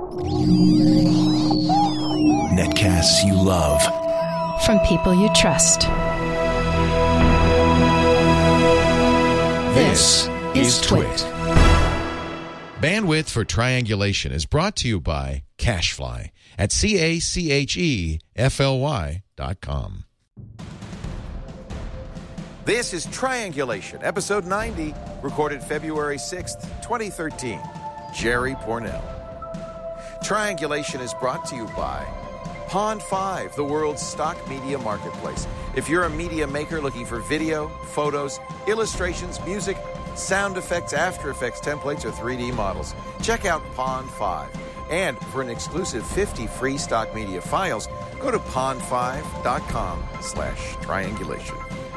Netcasts you love. From people you trust. This is Twit. Bandwidth for Triangulation is brought to you by CacheFly at CacheFly.com. This is Triangulation, episode 90, recorded February 6th, 2013. Jerry Pournelle. Triangulation is brought to you by Pond5, the world's stock media marketplace. If you're a media maker looking for video, photos, illustrations, music, sound effects, After Effects templates, or 3D models, check out Pond5. And for an exclusive 50 free stock media files, go to pond5.com/triangulation.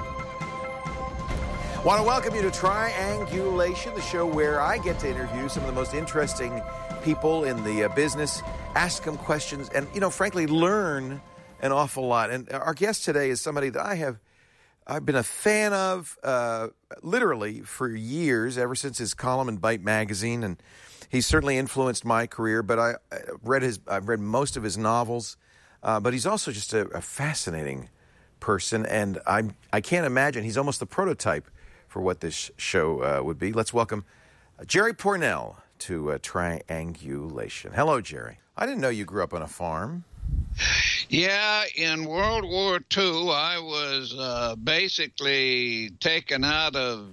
Want to welcome you to Triangulation, the show where I get to interview some of the most interesting people in the business, ask them questions, and, frankly, learn an awful lot. And our guest today is somebody that I've been a fan of literally for years, ever since his column in Byte magazine, and he's certainly influenced my career. But I've read most of his novels, but he's also just a fascinating person, and I can't imagine, he's almost the prototype for what this show would be. Let's welcome Jerry Pournelle to Triangulation. Hello, Jerry. I didn't know you grew up on a farm. Yeah, in World War II, I was basically taken out of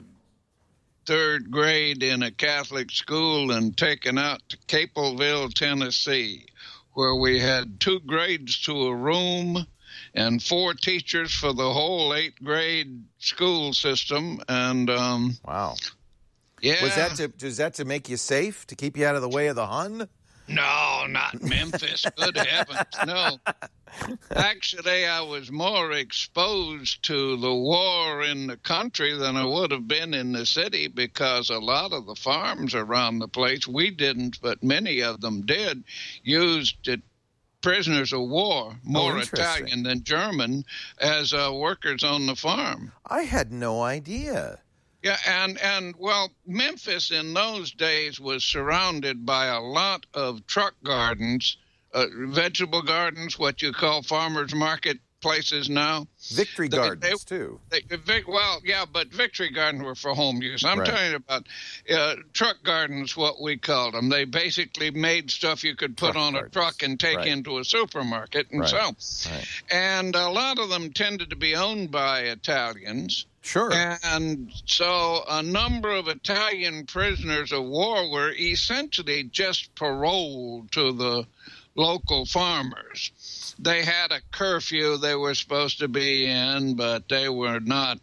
third grade in a Catholic school and taken out to Capelville, Tennessee, where we had 2 grades to a room and 4 teachers for the whole 8th grade school system. And wow. Yeah. Was that to make you safe, to keep you out of the way of the Hun? No, not Memphis. Good heavens, no. Actually, I was more exposed to the war in the country than I would have been in the city, because a lot of the farms around the place, we didn't, but many of them did, used prisoners of war, more Italian than German, as workers on the farm. I had no idea. Yeah, and well, Memphis in those days was surrounded by a lot of truck gardens, vegetable gardens, what you call farmers market places now. Victory gardens, too. Well, yeah, but Victory Gardens were for home use. I'm talking about truck gardens, what we called them. They basically made stuff you could put on a truck and take into a supermarket and sell. Right. And a lot of them tended to be owned by Italians. Sure. And so a number of Italian prisoners of war were essentially just paroled to the local farmers. They had a curfew they were supposed to be in, but they were not,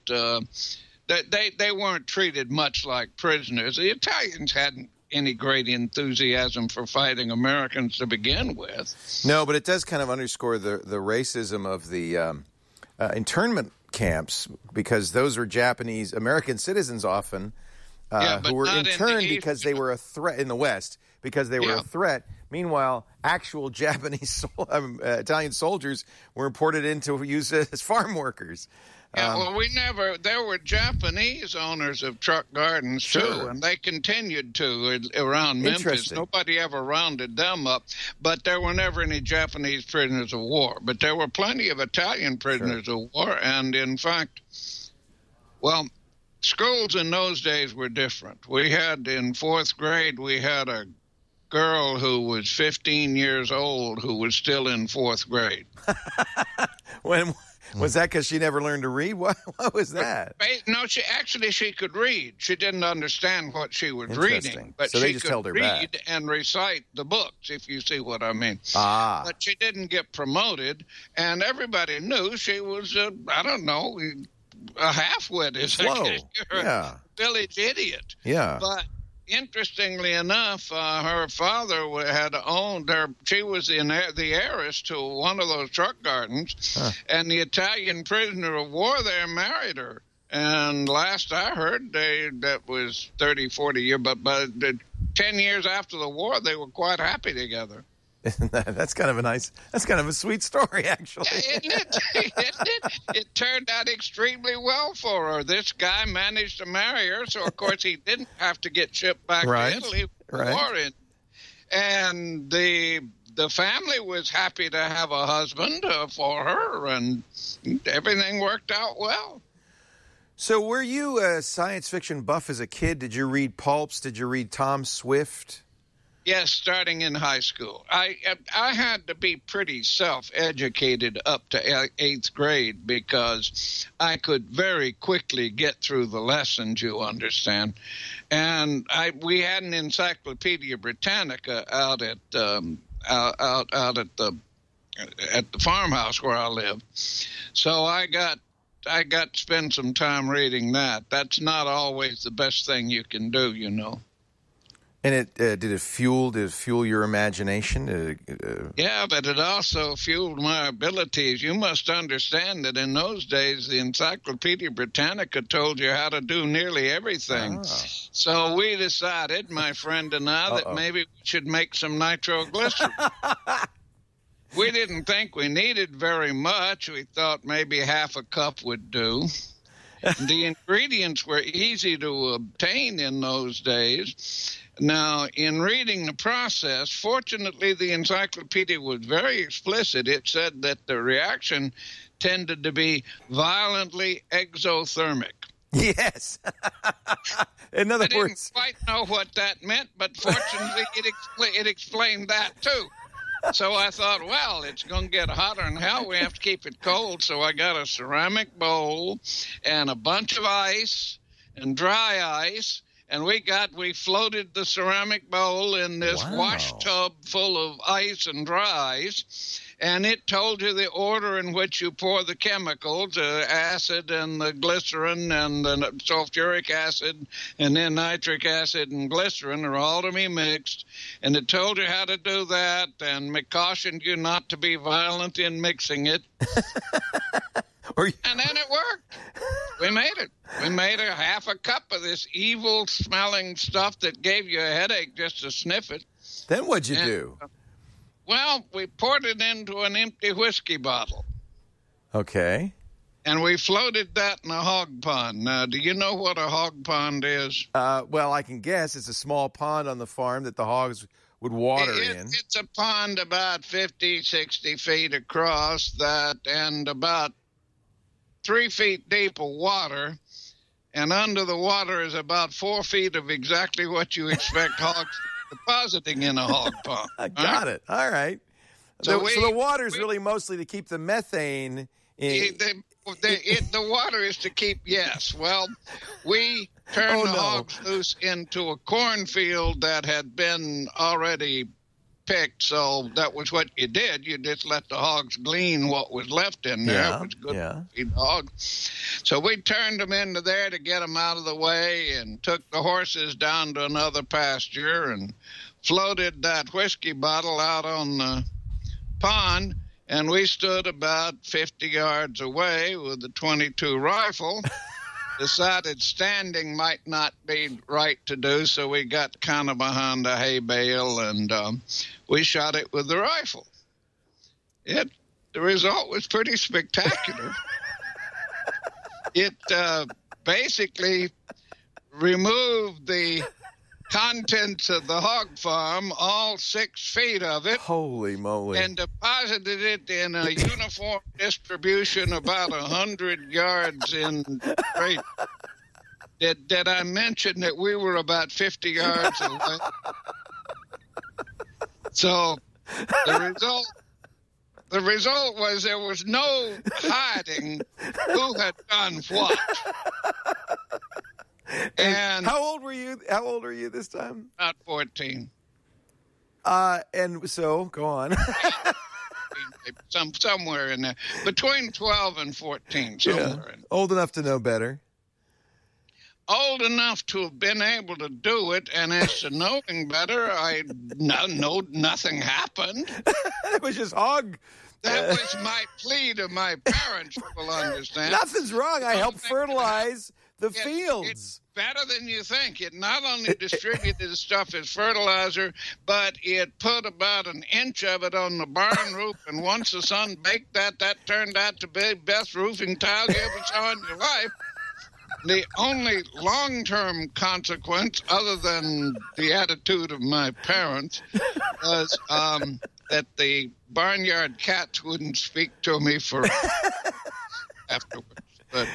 they weren't treated much like prisoners. The Italians hadn't any great enthusiasm for fighting Americans to begin with. No, but it does kind of underscore the racism of the internment camps, because those were Japanese American citizens often who were interned because they were a threat in the West, because they were a threat. Meanwhile, actual Japanese Italian soldiers were imported in to use as farm workers. Well, there were Japanese owners of truck gardens, too, and they continued to around Memphis. Nobody ever rounded them up, but there were never any Japanese prisoners of war. But there were plenty of Italian prisoners of war, and in fact, well, schools in those days were different. We had, in 4th grade, we had a girl who was 15 years old who was still in 4th grade. Was that because she never learned to read? What was that? No, she could read. She didn't understand what she was reading, but so they she just could held her read back and recite the books, if you see what I mean. But she didn't get promoted, and everybody knew she was, a half-wit, a village idiot. Yeah. But interestingly enough, her father had owned her. She was the heiress to one of those truck gardens, and the Italian prisoner of war there married her. And last I heard, that was 30, 40 years, but 10 years after the war, they were quite happy together. That's kind of a sweet story, actually. Yeah, isn't it? It turned out extremely well for her. This guy managed to marry her, so of course he didn't have to get shipped back to Italy for war. And the family was happy to have a husband for her, and everything worked out well. So were you a science fiction buff as a kid? Did you read pulps? Did you read Tom Swift? Yes, starting in high school. I had to be pretty self-educated up to 8th grade because I could very quickly get through the lessons, you understand. And we had an Encyclopedia Britannica out at the farmhouse where I live. So I got to spend some time reading that. That's not always the best thing you can do, you know. And did it fuel your imagination? Yeah, but it also fueled my abilities. You must understand that in those days, the Encyclopedia Britannica told you how to do nearly everything. Oh. So we decided, my friend and I, that maybe we should make some nitroglycerin. We didn't think we needed very much. We thought maybe half a cup would do. The ingredients were easy to obtain in those days. Now, in reading the process, fortunately, the encyclopedia was very explicit. It said that the reaction tended to be violently exothermic. Yes. In other words, I didn't quite know what that meant, but fortunately, it explained that too. So I thought, well, it's going to get hotter than hell. We have to keep it cold. So I got a ceramic bowl and a bunch of ice and dry ice. And we floated the ceramic bowl in this wash tub full of ice and dry ice. And it told you the order in which you pour the chemicals, the acid and the glycerin and the sulfuric acid and then nitric acid and glycerin are all to be mixed. And it told you how to do that, and it cautioned you not to be violent in mixing it. And then it worked. We made it. We made a half a cup of this evil-smelling stuff that gave you a headache just to sniff it. Then what'd you do? Well, we poured it into an empty whiskey bottle. Okay. And we floated that in a hog pond. Now, do you know what a hog pond is? Well, I can guess. It's a small pond on the farm that the hogs would water in. It's a pond about 50, 60 feet across and about 3 feet deep of water, and under the water is about 4 feet of exactly what you expect hogs depositing in a hog pond. I got it. All right. So the water is really mostly to keep the methane in. The water is to keep, yes. Well, we turned the hogs loose into a cornfield that had been already picked, so that was what you did. You just let the hogs glean what was left in there. It was good to feed the hogs. So we turned them into there to get them out of the way and took the horses down to another pasture and floated that whiskey bottle out on the pond, and we stood about 50 yards away with the .22 rifle. Decided standing might not be right to do, so we got kind of behind a hay bale and we shot it with the rifle. The result was pretty spectacular. It basically removed the contents of the hog farm, all 6 feet of it. Holy moly. And deposited it in a uniform distribution about 100 yards in rate. Did I mention that we were about 50 yards away? So the result was there was no hiding who had done what. And how old were you? How old were you this time? About 14. And so go on. Somewhere in there, between 12 and 14. Somewhere in there. Old enough to know better. Old enough to have been able to do it, and as to knowing better, nothing happened. It was just hog. That was my plea to my parents, you will understand. Nothing's wrong. I helped fertilize the fields. It's better than you think. It not only distributed the stuff as fertilizer, but it put about an inch of it on the barn roof, and once the sun baked that turned out to be the best roofing tile you ever saw in your life. The only long-term consequence, other than the attitude of my parents, was that the barnyard cats wouldn't speak to me for afterwards. But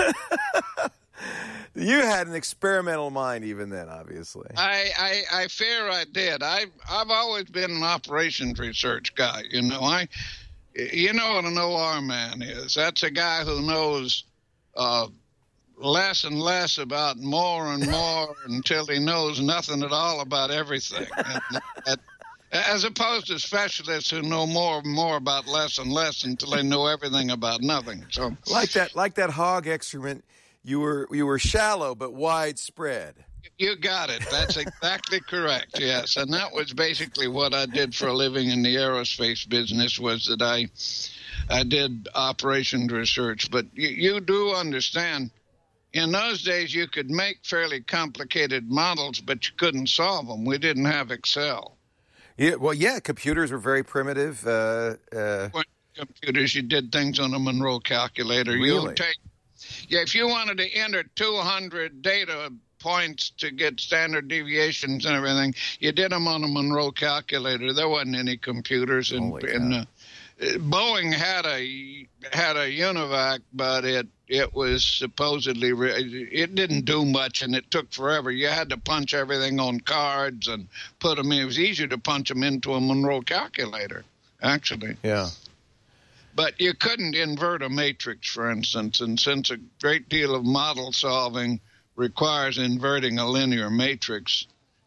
you had an experimental mind even then, obviously. I fear I did. I've always been an operations research guy. You know what an OR man is. That's a guy who knows less and less about more and more until he knows nothing at all about everything. As opposed to specialists who know more and more about less and less until they know everything about nothing. So, like that hog excrement, you were shallow but widespread. You got it. That's exactly correct. Yes, and that was basically what I did for a living in the aerospace business. Was that I did operations research. But you do understand. In those days, you could make fairly complicated models, but you couldn't solve them. We didn't have Excel. Yeah, well, yeah, computers were very primitive. Computers, you did things on a Monroe calculator. Really? If you wanted to enter 200 data points to get standard deviations and everything, you did them on a Monroe calculator. There wasn't any computers. Boeing had a UNIVAC, but it was supposedly it didn't do much, and it took forever. You had to punch everything on cards and put them in. It was easier to punch them into a Monroe calculator, actually. Yeah. But you couldn't invert a matrix, for instance, and since a great deal of model solving requires inverting a linear matrix,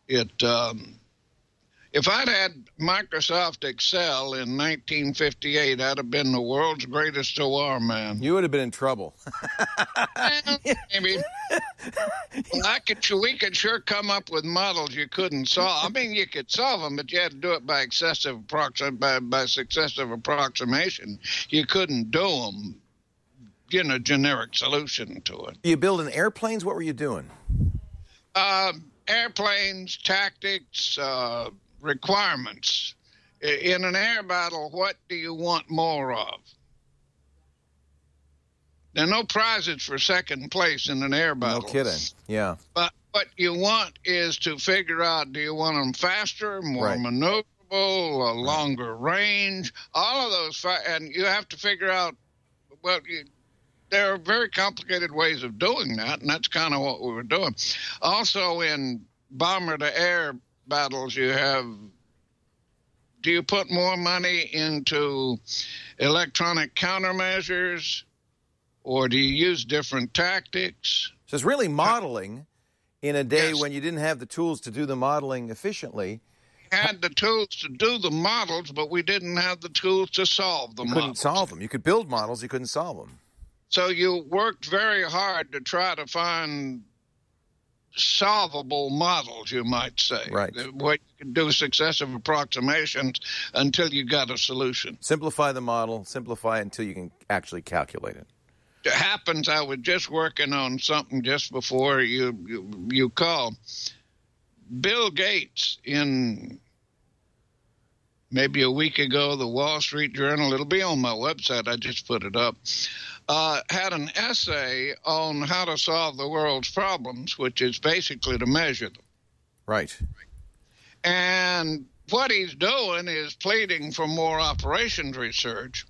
if I'd had Microsoft Excel in 1958, I'd have been the world's greatest OR man. You would have been in trouble. Maybe. We could sure come up with models you couldn't solve. I mean, you could solve them, but you had to do it by successive approximation. You couldn't do them, generic solution to it. You building airplanes? What were you doing? Airplanes, tactics, requirements. In an air battle, what do you want more of? There are no prizes for second place in an air battle. No kidding. Yeah. But what you want is to figure out, do you want them faster, more maneuverable, a longer range, all of those. And you have to figure out, there are very complicated ways of doing that, and that's kind of what we were doing. Also, in bomber-to-air battles, do you put more money into electronic countermeasures, or do you use different tactics? So it's really modeling in a day when you didn't have the tools to do the modeling efficiently. We had the tools to do the models, but we didn't have the tools to solve the models. You couldn't solve them. You could build models, you couldn't solve them. So you worked very hard to try to find solvable models, you might say. Right. Where you can do successive approximations until you got a solution. Simplify the model, simplify it until you can actually calculate it. It happens, I was just working on something just before you called. Bill Gates, in maybe a week ago, the Wall Street Journal, it'll be on my website, I just put it up, had an essay on how to solve the world's problems, which is basically to measure them. Right. And what he's doing is pleading for more operations research.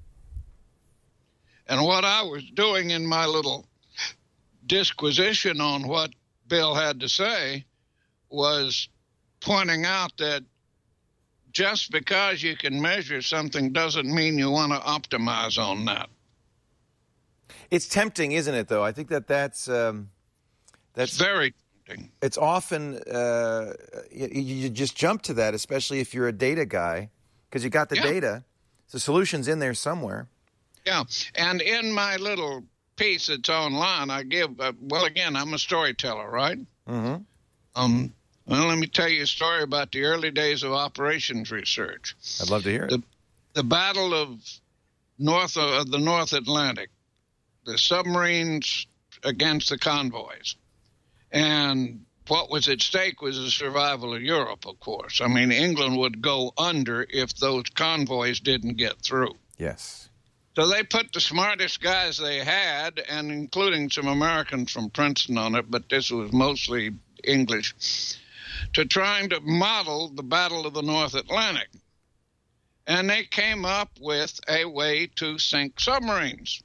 And what I was doing in my little disquisition on what Bill had to say was pointing out that just because you can measure something doesn't mean you want to optimize on that. It's tempting, isn't it, though? I think that's very tempting. It's often you just jump to that, especially if you're a data guy, because you got the data. The solution's in there somewhere. Yeah, and in my little piece that's online, I give, again, I'm a storyteller, right? Mm-hmm. Well, let me tell you a story about the early days of operations research. I'd love to hear it. The Battle of the North Atlantic, the submarines against the convoys. And what was at stake was the survival of Europe, of course. I mean, England would go under if those convoys didn't get through. Yes. So they put the smartest guys they had, and including some Americans from Princeton on it, but this was mostly English, to trying to model the Battle of the North Atlantic. And they came up with a way to sink submarines.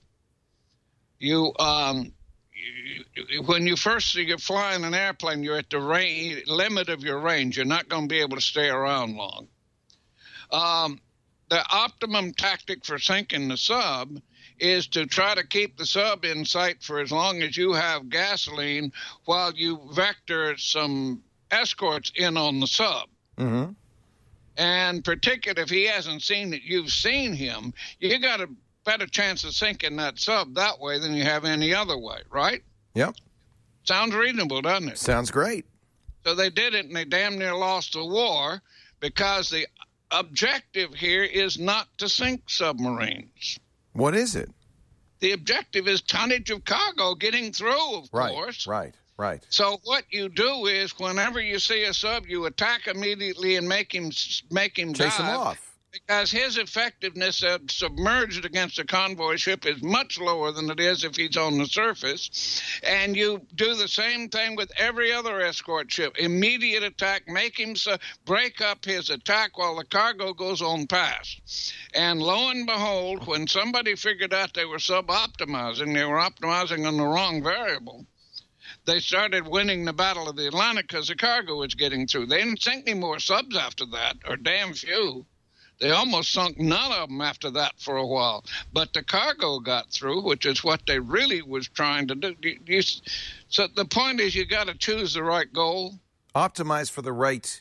When you first see you're flying an airplane, you're at the limit of your range. You're not going to be able to stay around long. The optimum tactic for sinking the sub is to try to keep the sub in sight for as long as you have gasoline while you vector some escorts in on the sub. Mm-hmm. And particularly if he hasn't seen it, you've seen him, you got a better chance of sinking that sub that way than you have any other way, right? Yep. Sounds reasonable, doesn't it? Sounds great. So they did it, and they damn near lost the war because the objective here is not to sink submarines. What is it? The objective is tonnage of cargo getting through, of course. Right. So what you do is whenever you see a sub, you attack immediately and make him Chase dive, him off. because his effectiveness submerged against a convoy ship is much lower than it is if he's on the surface. And you do the same thing with every other escort ship. Immediate attack, make him break up his attack while the cargo goes on past. And lo and behold, when somebody figured out they were sub-optimizing, they were optimizing on the wrong variable, they started winning the Battle of the Atlantic because the cargo was getting through. They didn't sink any more subs after that, or damn few. They almost sunk none of them after that for a while. But the cargo got through, which is what they really was trying to do. So the point is you got to choose the right goal. Optimize for the right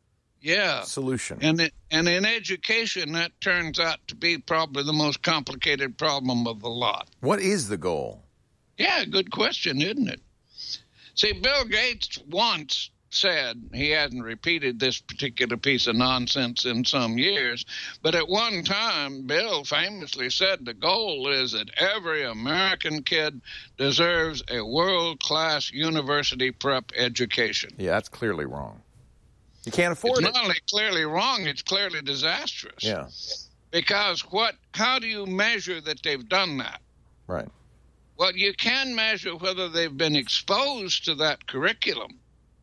solution. And in education, that turns out to be probably the most complicated problem of the lot. What is the goal? Yeah, good question, isn't it? See, Bill Gates once said, he hasn't repeated this particular piece of nonsense in some years, but at one time, Bill famously said the goal is that every American kid deserves a world-class university prep education. Yeah, that's clearly wrong. You can't afford it. It's not only clearly wrong, it's clearly disastrous. Yeah. Because how do you measure that they've done that? Right. Well, you can measure whether they've been exposed to that curriculum.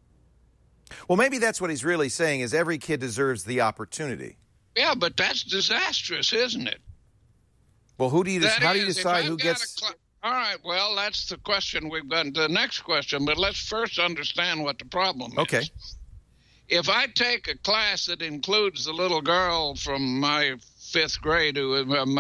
Well, maybe that's what he's really saying, is every kid deserves the opportunity. Yeah, but that's disastrous, isn't it? Well, how do you decide who gets... All right, well, that's the question we've got. The next question, but let's first understand what the problem is. Okay. If I take a class that includes the little girl from my fourth grade who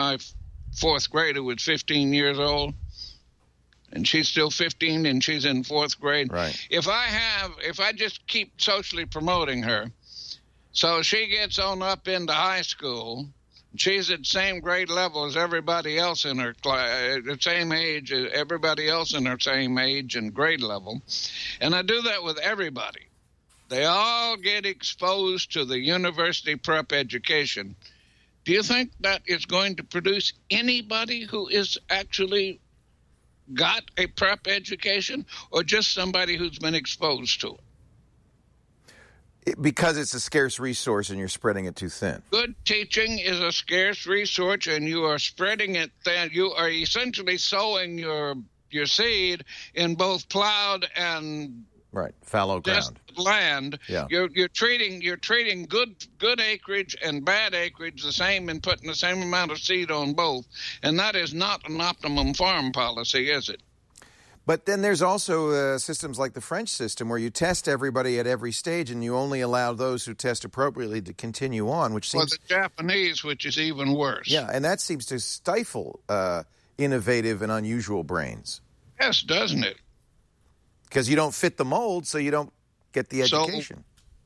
was 15 years old, and she's still 15 and she's in fourth grade. Right. If I just keep socially promoting her, so she gets on up into high school, she's at the same grade level as everybody else in her class, the same age as everybody else in her same age and grade level, and I do that with everybody. They all get exposed to the university prep education. Do you think that is going to produce anybody who is actually got a prep education, or just somebody who's been exposed to it? Because it's a scarce resource and you're spreading it too thin. Good teaching is a scarce resource, and you are spreading it thin. You are essentially sowing your seed in both plowed and fallow ground land. Yeah. You're treating good acreage and bad acreage the same and putting the same amount of seed on both, and that is not an optimum farm policy, is it? But then there's also systems like the French system where you test everybody at every stage and you only allow those who test appropriately to continue on, which seems... Or the Japanese, which is even worse. Yeah, and that seems to stifle innovative and unusual brains. Yes, doesn't it? Because you don't fit the mold, so you don't get the education.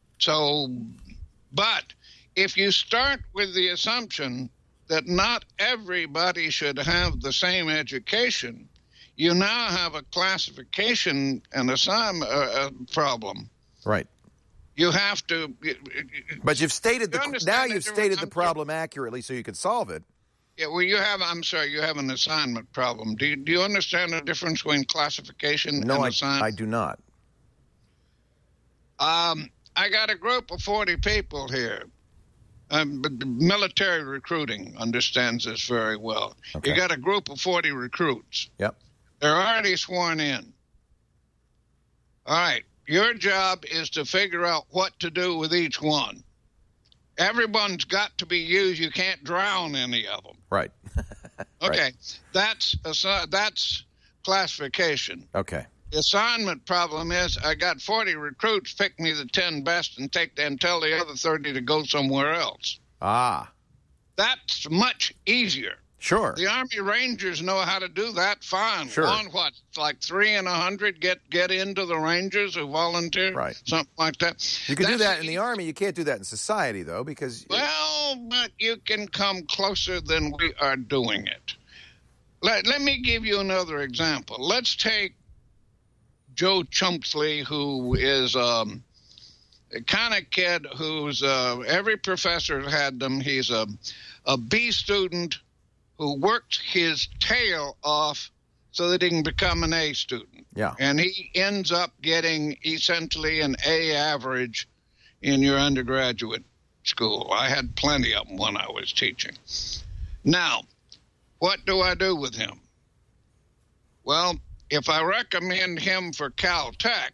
But if you start with the assumption that not everybody should have the same education, you now have a classification and assignment problem. Right. You have to... But you've stated the problem accurately so you can solve it. Yeah, well, you have an assignment problem. Do you understand the difference between classification and assignment? No, I do not. I got a group of 40 people here. Military recruiting understands this very well. Okay. You got a group of 40 recruits. Yep. They're already sworn in. All right. Your job is to figure out what to do with each one. Everyone's got to be used. You can't drown any of them. Right. Okay. Right. That's classification. Okay. The assignment problem is I got 40 recruits, pick me the 10 best and tell the other 30 to go somewhere else. Ah. That's much easier. Sure. The Army Rangers know how to do that fine. Sure. On what? Like 3 in 100 get into the Rangers who volunteer? Right. Something like that. You can do that in the Army. You can't do that in society, though, because... Well, but you can come closer than we are doing it. Let me give you another example. Let's take Joe Chumpsley, who is a kind of kid who's every professor had them. He's a B student who works his tail off so that he can become an A student. Yeah. And he ends up getting essentially an A average in your undergraduate school. I had plenty of them when I was teaching. Now, what do I do with him? Well, if I recommend him for Caltech,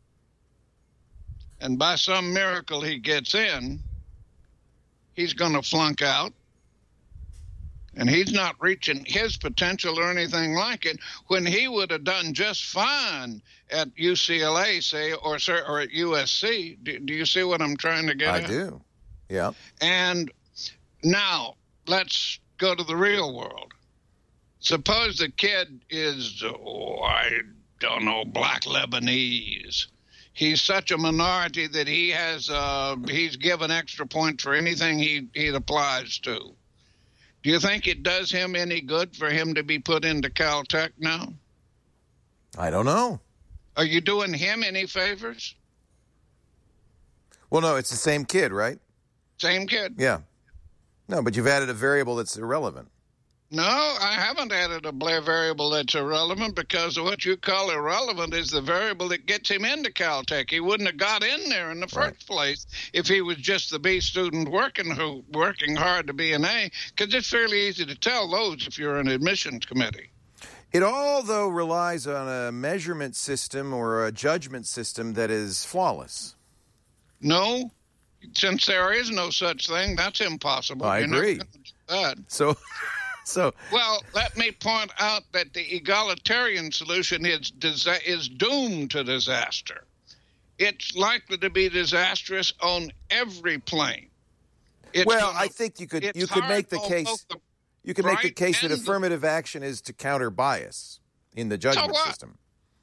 and by some miracle he gets in, he's going to flunk out, and he's not reaching his potential or anything like it, when he would have done just fine at UCLA, say, or at USC. Do you see what I'm trying to get at? I do, yeah. And now, let's go to the real world. Suppose the kid is, I don't know, black Lebanese. He's such a minority that he's given extra points for anything he applies to. Do you think it does him any good for him to be put into Caltech now? I don't know. Are you doing him any favors? Well, no, it's the same kid, right? Same kid. Yeah. No, but you've added a variable that's irrelevant. No, I haven't added a variable that's irrelevant, because what you call irrelevant is the variable that gets him into Caltech. He wouldn't have got in there in the first place if he was just the B student working hard to be an A, because it's fairly easy to tell those if you're an admissions committee. It all, though, relies on a measurement system or a judgment system that is flawless. No, since there is no such thing, that's impossible. I agree. So, well, let me point out that the egalitarian solution is doomed to disaster. It's likely to be disastrous on every plane. I think you could make the case. You could make the case that affirmative action is to counter bias in the judgment system.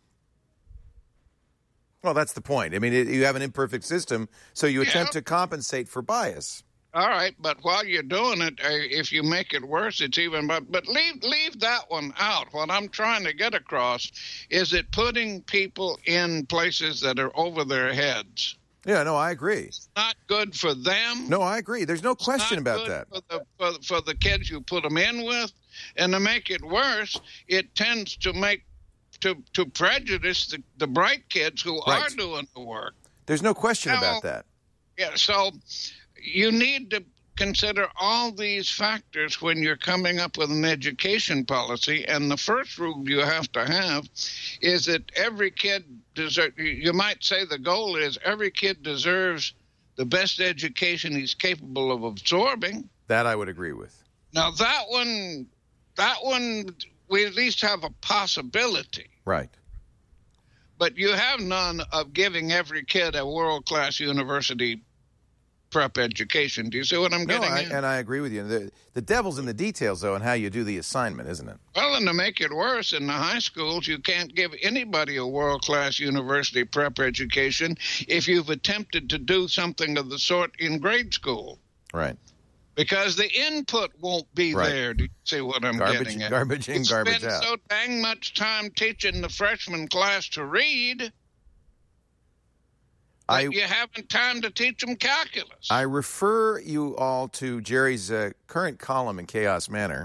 Well, that's the point. I mean, you have an imperfect system, so you attempt to compensate for bias. All right, but while you're doing it, if you make it worse, it's even. But leave that one out. What I'm trying to get across is that putting people in places that are over their heads. Yeah, no, I agree. It's not good for them. No, I agree. There's no question about that. For the kids you put them in with, and to make it worse, it tends to to prejudice the bright kids who are doing the work. There's no question about that. Yeah, so you need to consider all these factors when you're coming up with an education policy. And the first rule you have to have is that every kid deserves, you might say the goal is every kid deserves the best education he's capable of absorbing. That I would agree with. Now, that one, we at least have a possibility. Right. But you have none of giving every kid a world-class university prep education. Do you see what I'm getting at? And I agree with you. The devil's in the details, though, on how you do the assignment, isn't it? Well, and to make it worse, in the high schools, you can't give anybody a world-class university prep education if you've attempted to do something of the sort in grade school. Right. Because the input won't be there. Do you see what I'm getting at? Garbage in, garbage out. You spend so dang much time teaching the freshman class to read, you haven't time to teach them calculus. I refer you all to Jerry's current column in Chaos Manor,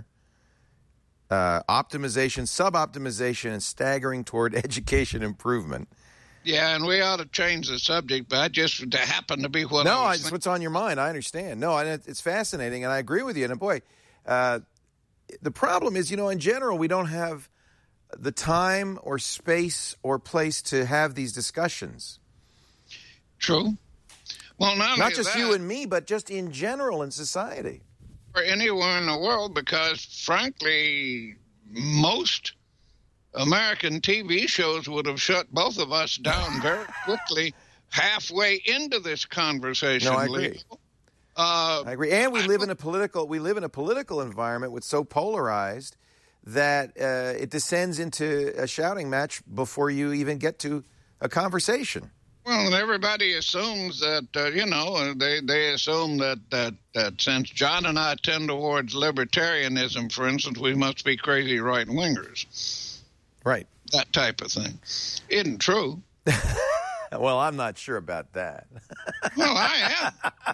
Optimization, Suboptimization, and Staggering Toward Education Improvement. Yeah, and we ought to change the subject, but I just happened to be what No, I was it's what's on your mind. I understand. No, it's fascinating, and I agree with you. And, boy, the problem is, in general, we don't have the time or space or place to have these discussions. True. Well, not just you and me, but just in general in society. Or anywhere in the world, because, frankly, most American TV shows would have shut both of us down very quickly halfway into this conversation. No, I agree. I agree. And we live in a political environment that's so polarized that it descends into a shouting match before you even get to a conversation. Well, and everybody assumes that, they assume that since John and I tend towards libertarianism, for instance, we must be crazy right-wingers. Right. That type of thing. Isn't true. Well, I'm not sure about that. Well, I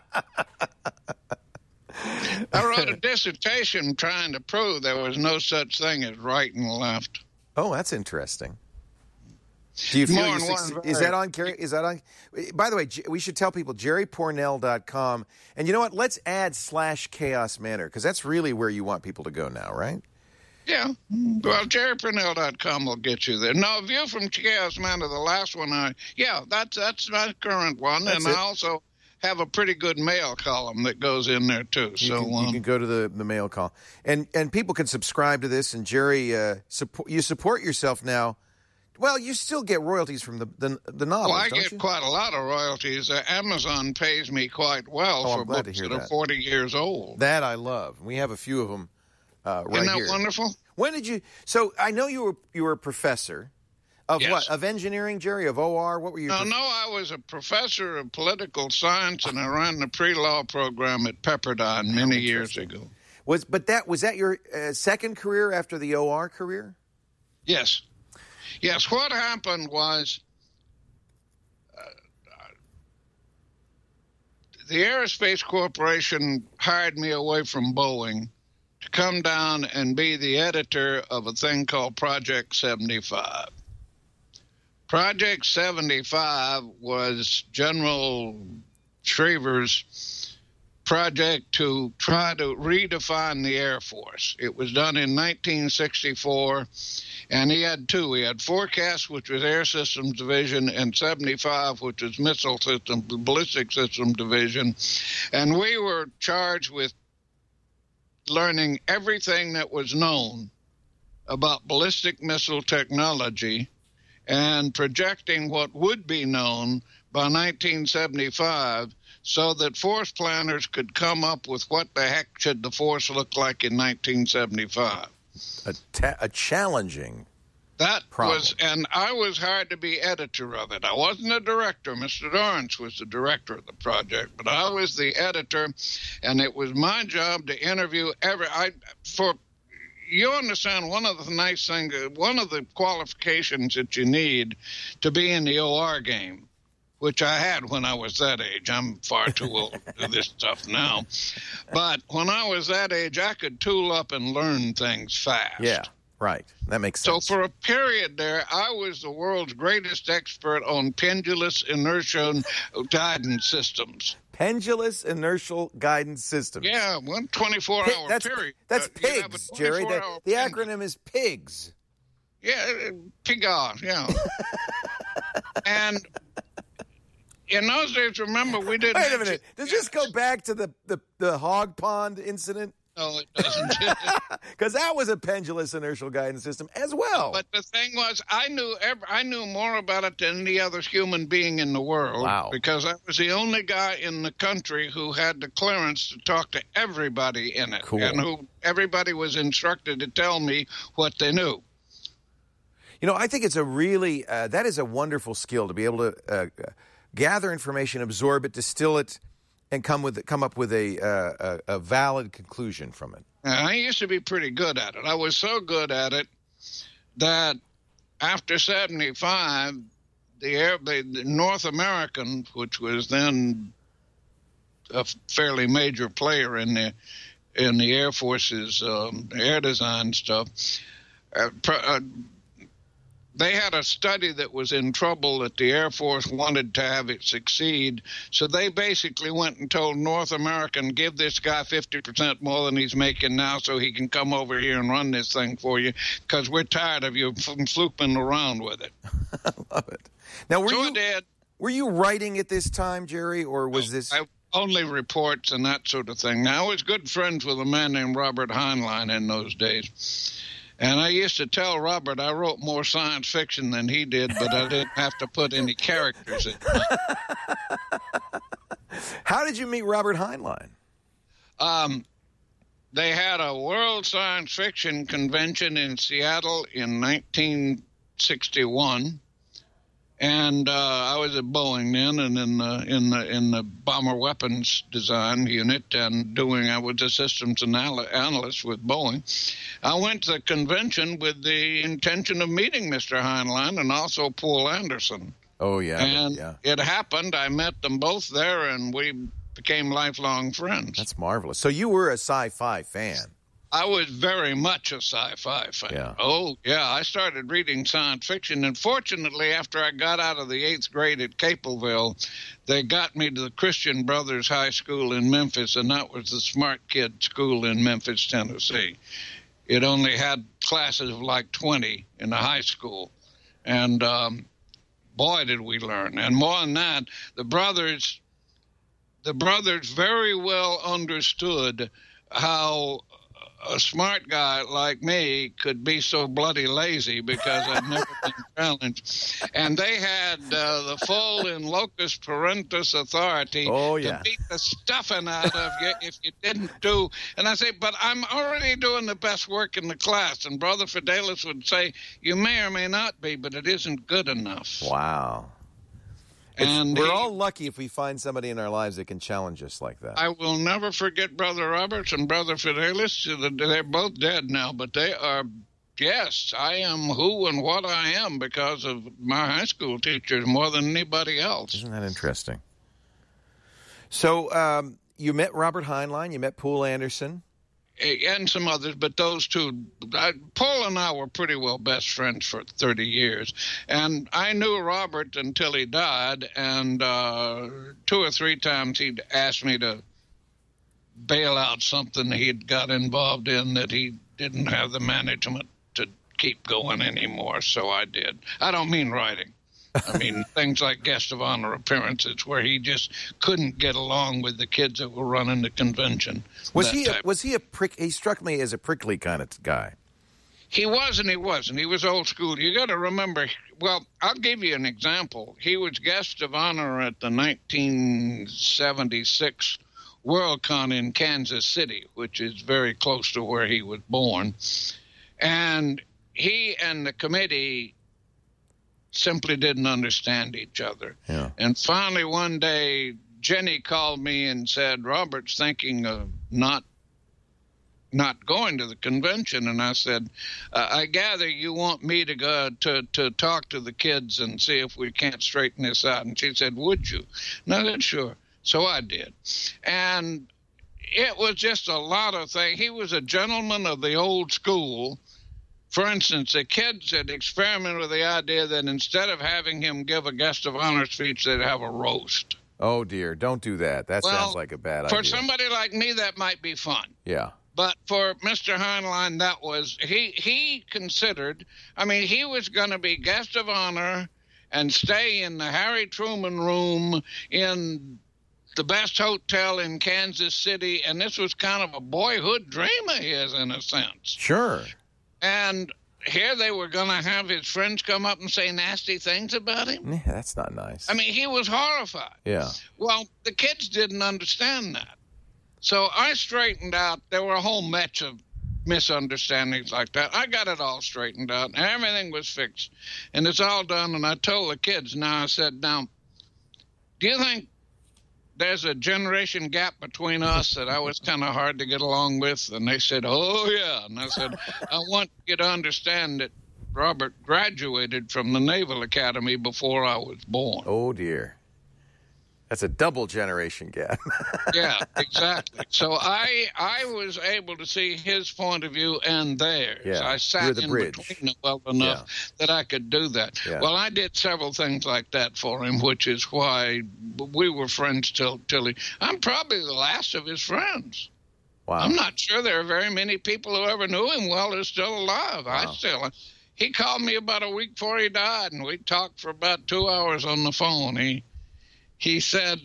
am. I wrote a dissertation trying to prove there was no such thing as right and left. Oh, that's interesting. Do you feel is that on? By the way, we should tell people jerrypornell.com. And you know what? Let's add /Chaos Manor, because that's really where you want people to go now, right? Yeah. Well, jerrypornell.com will get you there. No, View from Chaos Manor, the last one, that's my current one. And I also have a pretty good mail column that goes in there, too. You can go to the mail column. And people can subscribe to this. And, Jerry, you support yourself now. Well, you still get royalties from the novels, Well, I don't get you? quite a lot of royalties. Amazon pays me quite well for books that are 40 years old. That I love. We have a few of them right here. Isn't that wonderful? When did you? So I know you were a professor of yes. What? Of engineering, Jerry? Of OR? What were you? No, I was a professor of political science, and I ran the pre-law program at Pepperdine many years ago. Was that your second career after the OR career? Yes. Yes, what happened was the Aerospace Corporation hired me away from Boeing to come down and be the editor of a thing called Project 75. Project 75 was General Shriver's project to try to redefine the Air Force. It was done in 1964. And he had two. He had Forecast, which was Air Systems Division, and 75, which was Missile Systems, Ballistic Systems Division. And we were charged with learning everything that was known about ballistic missile technology and projecting what would be known by 1975 so that force planners could come up with what the heck should the force look like in 1975. A challenging that problem. And I was hired to be editor of it. I wasn't a director. Mr. Dorrance was the director of the project, but I was the editor, and it was my job to interview you understand, one of the nice things, one of the qualifications that you need to be in the OR game, which I had when I was that age. I'm far too old to do this stuff now. But when I was that age, I could tool up and learn things fast. Yeah, right. That makes sense. So for a period there, I was the world's greatest expert on pendulous inertial guidance systems. Pendulous inertial guidance systems. Yeah, one 24-hour period. That's PIGS, Jerry. The acronym is PIGS. Yeah, PIGA, yeah. And in those days, remember, we didn't... Wait a minute. Does this go back to the hog pond incident? No, it doesn't. Because that was a pendulous inertial guidance system as well. But the thing was, I knew more about it than any other human being in the world. Wow. Because I was the only guy in the country who had the clearance to talk to everybody in it. Cool. And who everybody was instructed to tell me what they knew. You know, I think it's a really, that is a wonderful skill to be able to gather information, absorb it, distill it, and come up with a valid conclusion from it. I used to be pretty good at it. I was so good at it that after 75, the North American, which was then a fairly major player in the Air Force's air design stuff, they had a study that was in trouble that the Air Force wanted to have it succeed. So they basically went and told North American, give this guy 50% more than he's making now so he can come over here and run this thing for you, because we're tired of you flooping around with it. I love it. Now, were you writing at this time, Jerry, or was this... Only reports and that sort of thing. Now, I was good friends with a man named Robert Heinlein in those days. And I used to tell Robert I wrote more science fiction than he did, but I didn't have to put any characters in it. How did you meet Robert Heinlein? They had a World Science Fiction Convention in Seattle in 1961. And I was at Boeing then, and in the bomber weapons design unit, and I was a systems analyst with Boeing. I went to the convention with the intention of meeting Mr. Heinlein and also Poul Anderson. Oh yeah, and it happened. I met them both there, and we became lifelong friends. That's marvelous. So you were a sci-fi fan. I was very much a sci-fi fan. Yeah. Oh, yeah. I started reading science fiction, and fortunately, after I got out of the 8th grade at Capelville, they got me to the Christian Brothers High School in Memphis, and that was the smart kid school in Memphis, Tennessee. It only had classes of like 20 in the high school, and boy, did we learn. And more than that, the brothers very well understood how a smart guy like me could be so bloody lazy, because I'd never been challenged. And they had the full in locus parentis authority to beat the stuffing out of you if you didn't do. And I say, but I'm already doing the best work in the class. And Brother Fidelis would say, you may or may not be, but it isn't good enough. Wow. And we're all lucky if we find somebody in our lives that can challenge us like that. I will never forget Brother Roberts and Brother Fidelis. They're both dead now, but they are, yes, I am who and what I am because of my high school teachers more than anybody else. Isn't that interesting? So you met Robert Heinlein, you met Poul Anderson. And some others, but those two, Paul and I were pretty well best friends for 30 years. And I knew Robert until he died, and 2 or 3 times he'd asked me to bail out something he'd got involved in that he didn't have the management to keep going anymore, so I did. I don't mean writing. I mean, things like guest of honor appearances where he just couldn't get along with the kids that were running the convention. Was he a prick? He struck me as a prickly kind of guy. He was and he wasn't. He was old school. You got to remember, well, I'll give you an example. He was guest of honor at the 1976 Worldcon in Kansas City, which is very close to where he was born. And he and the committee simply didn't understand each other. Yeah. And finally one day, Jenny called me and said, Robert's thinking of not going to the convention. And I said, I gather you want me to go to talk to the kids and see if we can't straighten this out. And she said, would you? And I said, sure. So I did. And it was just a lot of things. He was a gentleman of the old school. For instance, the kids had experimented with the idea that instead of having him give a guest of honor speech, they'd have a roast. Oh, dear. Don't do that. That sounds like a bad idea. For somebody like me, that might be fun. Yeah. But for Mr. Heinlein, that was, he considered, I mean, he was going to be guest of honor and stay in the Harry Truman room in the best hotel in Kansas City, and this was kind of a boyhood dream of his in a sense. Sure. And here they were going to have his friends come up and say nasty things about him. Yeah, that's not nice. I mean, he was horrified. Yeah. Well, the kids didn't understand that. So I straightened out. There were a whole match of misunderstandings like that. I got it all straightened out, and everything was fixed. And it's all done, and I told the kids, now I said, now, do you think there's a generation gap between us that I was kind of hard to get along with? And they said, oh, yeah. And I said, I want you to understand that Robert graduated from the Naval Academy before I was born. Oh, dear. That's a double generation gap. Yeah, exactly. So I was able to see his point of view and theirs. Yeah. I sat in bridge. between them well enough that I could do that. Yeah. Well, I did several things like that for him, which is why we were friends till I'm probably the last of his friends. Wow. I'm not sure there are very many people who ever knew him well who're still alive. Wow. He called me about a week before he died, and we talked for about 2 hours on the phone. He said,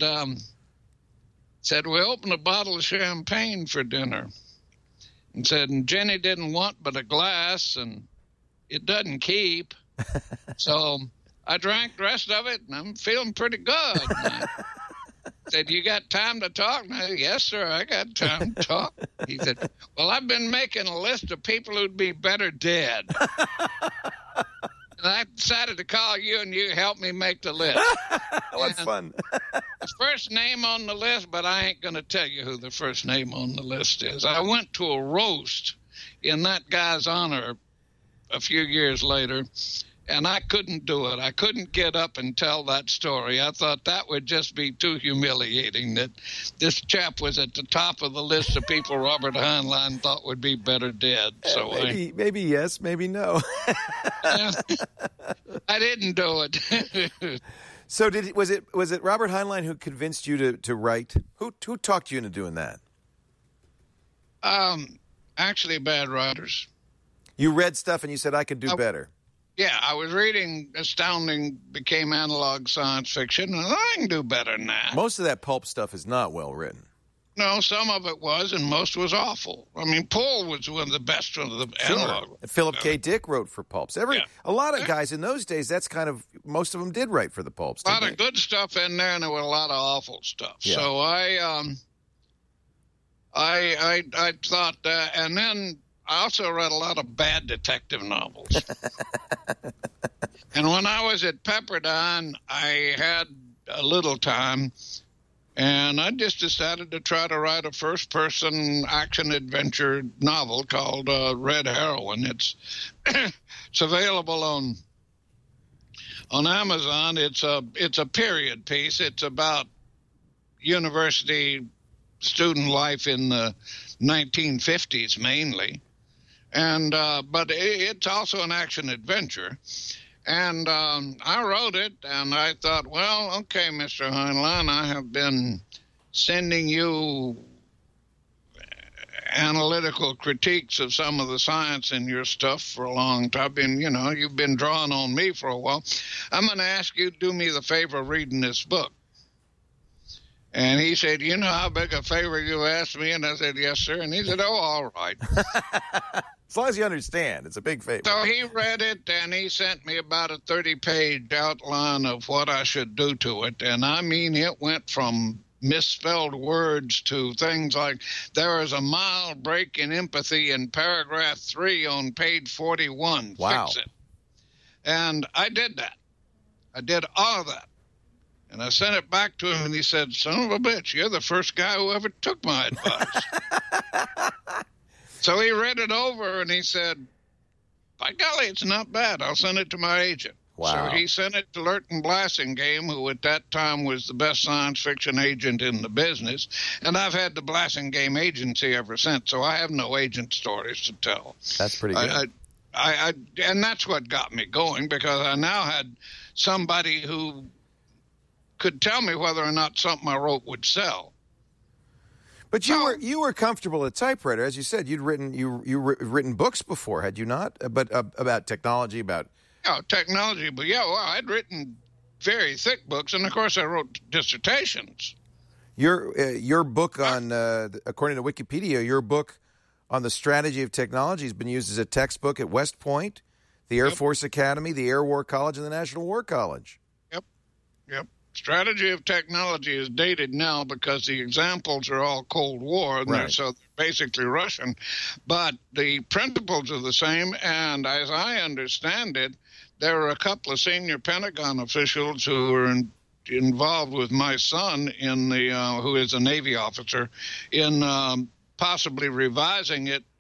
we opened a bottle of champagne for dinner. And said, and Jenny didn't want but a glass, and it doesn't keep. So I drank the rest of it, and I'm feeling pretty good. Said, you got time to talk? And I said, yes, sir, I got time to talk. He said, well, I've been making a list of people who'd be better dead. And I decided to call you, and you helped me make the list. Oh, that's fun. The first name on the list, but I ain't going to tell you who the first name on the list is. I went to a roast in that guy's honor a few years later, and I couldn't do it. I couldn't get up and tell that story. I thought that would just be too humiliating, that this chap was at the top of the list of people Robert Heinlein thought would be better dead. So maybe yes, maybe no. I didn't do it. So was it Robert Heinlein who convinced you to write? Who talked you into doing that? Actually, bad writers. You read stuff and you said, I could do better. Yeah, I was reading Astounding became analog science fiction, and I can do better than that. Most of that pulp stuff is not well written. No, some of it was, and most was awful. I mean, Paul was one of the best of the analog. Philip K. Dick wrote for pulps. A lot of guys in those days, that's kind of, most of them did write for the pulps. A lot of good stuff in there, and there was a lot of awful stuff. Yeah. So I thought, and then I also read a lot of bad detective novels. And when I was at Pepperdine, I had a little time, and I just decided to try to write a first-person action-adventure novel called Red Heroine. It's available on Amazon. It's a period piece. It's about university student life in the 1950s mainly. And but it's also an action adventure, and I wrote it, and I thought, well, okay, Mr. Heinlein, I have been sending you analytical critiques of some of the science in your stuff for a long time. You've been drawing on me for a while. I'm going to ask you to do me the favor of reading this book. And he said, you know how big a favor you asked me? And I said, yes, sir. And he said, oh, all right. As long as you understand, it's a big favor. So he read it, and he sent me about a 30-page outline of what I should do to it. And I mean, it went from misspelled words to things like, there is a mild break in empathy in paragraph 3 on page 41. Wow. Fix it. And I did that. I did all of that. And I sent it back to him, and he said, son of a bitch, you're the first guy who ever took my advice. So he read it over, and he said, by golly, it's not bad. I'll send it to my agent. Wow. So he sent it to Lurton Blassingame, who at that time was the best science fiction agent in the business. And I've had the Blassingame agency ever since, so I have no agent stories to tell. That's pretty good. And that's what got me going, because I now had somebody who could tell me whether or not something I wrote would sell. But you were comfortable at typewriter, as you said. You'd written books before, had you not? But about technology, technology. But I'd written very thick books, and of course I wrote dissertations. Your book on, according to Wikipedia, your book on the strategy of technology has been used as a textbook at West Point, the Air Force Academy, the Air War College, and the National War College. Yep. Strategy of technology is dated now because the examples are all Cold War, and so they're basically Russian. But the principles are the same, and as I understand it, there are a couple of senior Pentagon officials who are involved with my son, who is a Navy officer, in possibly revising it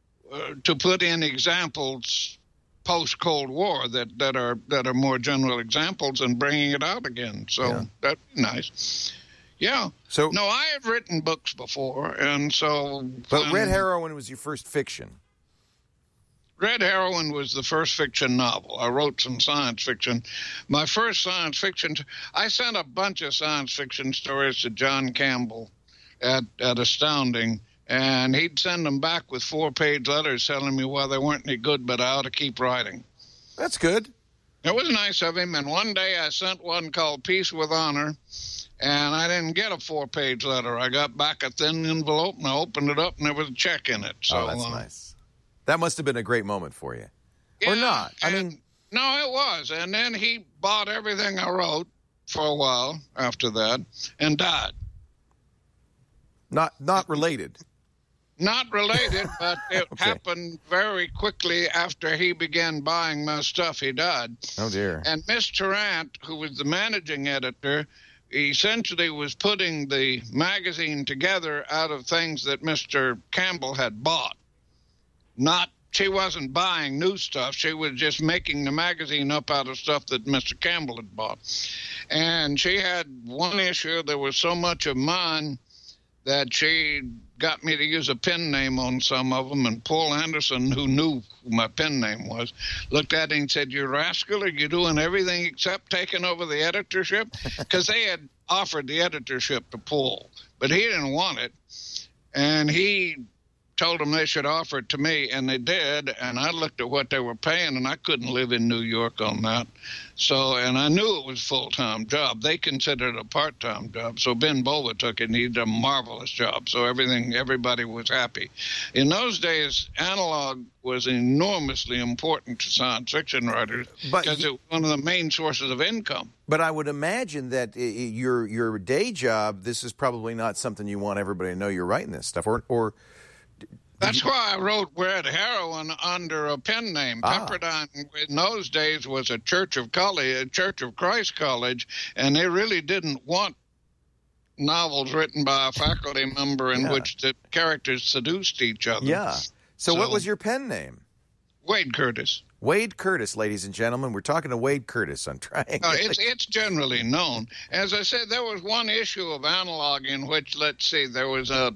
to put in examples post-Cold War that are more general examples and bringing it out again. So that'd be nice. Yeah. No, I have written books before, and so... But Red Heroine was your first fiction. Red Heroine was the first fiction novel. I wrote some science fiction. My first science fiction... I sent a bunch of science fiction stories to John Campbell at Astounding, and he'd send them back with 4-page letters telling me why they weren't any good, but I ought to keep writing. That's good. It was nice of him, and one day I sent one called Peace with Honor, and I didn't get a 4-page letter. I got back a thin envelope, and I opened it up, and there was a check in it. So, that's nice. That must have been a great moment for you. Or not. No, it was. And then he bought everything I wrote for a while after that and died. Not related. Not related, but it happened very quickly after he began buying my stuff. He died. Oh, dear. And Miss Tarrant, who was the managing editor, essentially was putting the magazine together out of things that Mr. Campbell had bought. She wasn't buying new stuff. She was just making the magazine up out of stuff that Mr. Campbell had bought. And she had one issue. There was so much of mine that she got me to use a pen name on some of them, and Paul Anderson, who knew who my pen name was, looked at it and said, "You rascal, are you doing everything except taking over the editorship?" Because they had offered the editorship to Paul, but he didn't want it, and he told them they should offer it to me, and they did, and I looked at what they were paying, and I couldn't live in New York on that. So, and I knew it was a full-time job. They considered it a part-time job. So Ben Bova took it, and he did a marvelous job. So everybody was happy. In those days, analog was enormously important to science fiction writers because it was one of the main sources of income. But I would imagine that your day job, this is probably not something you want everybody to know you're writing this stuff, or that's why I wrote Red Heroine under a pen name. Pepperdine in those days was a Church of Christ college, and they really didn't want novels written by a faculty member in which the characters seduced each other. Yeah. So what was your pen name? Wade Curtis. Wade Curtis, ladies and gentlemen. We're talking to Wade Curtis on Triangle. It's generally known. As I said, there was one issue of Analog in which, let's see, there was a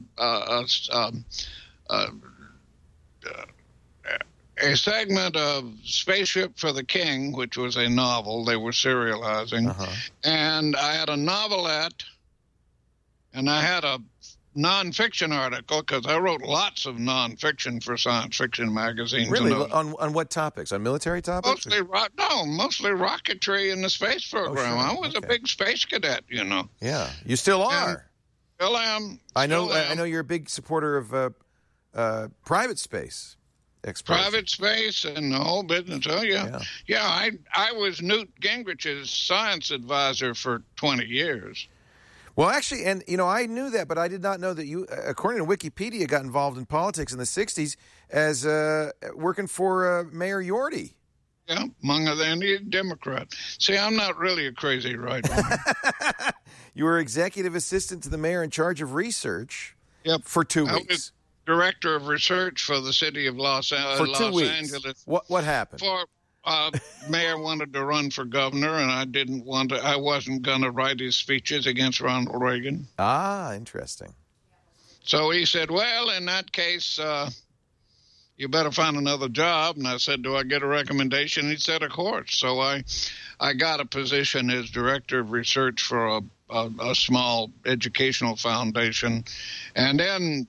segment of Spaceship for the King, which was a novel they were serializing, and I had a novelette, and I had a nonfiction article, because I wrote lots of nonfiction for science fiction magazines. Really? On what topics? On military topics? Mostly rocketry in the space program. I was a big space cadet, you know. Yeah, you still are. And still am. I know you're a big supporter of private space exploration. Private space and the whole business. Oh, yeah. I was Newt Gingrich's science advisor for 20 years. Well, actually, and, I knew that, but I did not know that you, according to Wikipedia, got involved in politics in the 60s as working for Mayor Yorty. Yeah, among other Democrat. See, I'm not really a crazy writer. You were executive assistant to the mayor in charge of research for 2 weeks. Was director of research for the city of Los Angeles. What happened? Mayor wanted to run for governor, and I wasn't going to write his speeches against Ronald Reagan. Interesting. So he said, well, in that case, you better find another job. And I said, do I get a recommendation? He said, of course. So I got a position as director of research for a small educational foundation. And then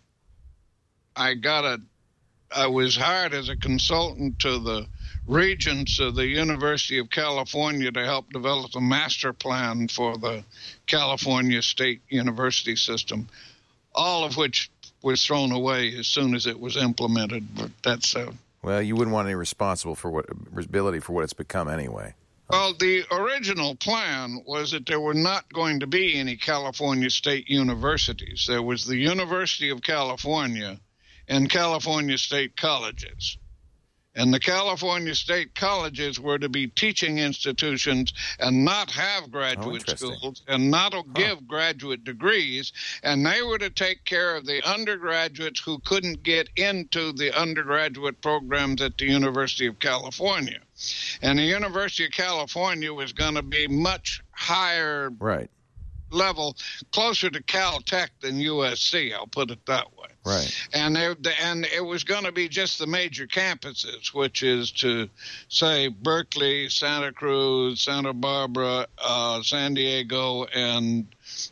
I was hired as a consultant to the regents of the University of California to help develop a master plan for the California State University system, all of which was thrown away as soon as it was implemented. But that's well, you wouldn't want any responsibility for what it's become anyway. Well, the original plan was that there were not going to be any California state universities. There was the University of California and California state colleges. And the California state colleges were to be teaching institutions and not have graduate schools and not give graduate degrees. And they were to take care of the undergraduates who couldn't get into the undergraduate programs at the University of California. And the University of California was going to be much higher level closer to Caltech than USC. I'll put it that way. Right. And it was going to be just the major campuses, which is to say Berkeley, Santa Cruz, Santa Barbara, San Diego, and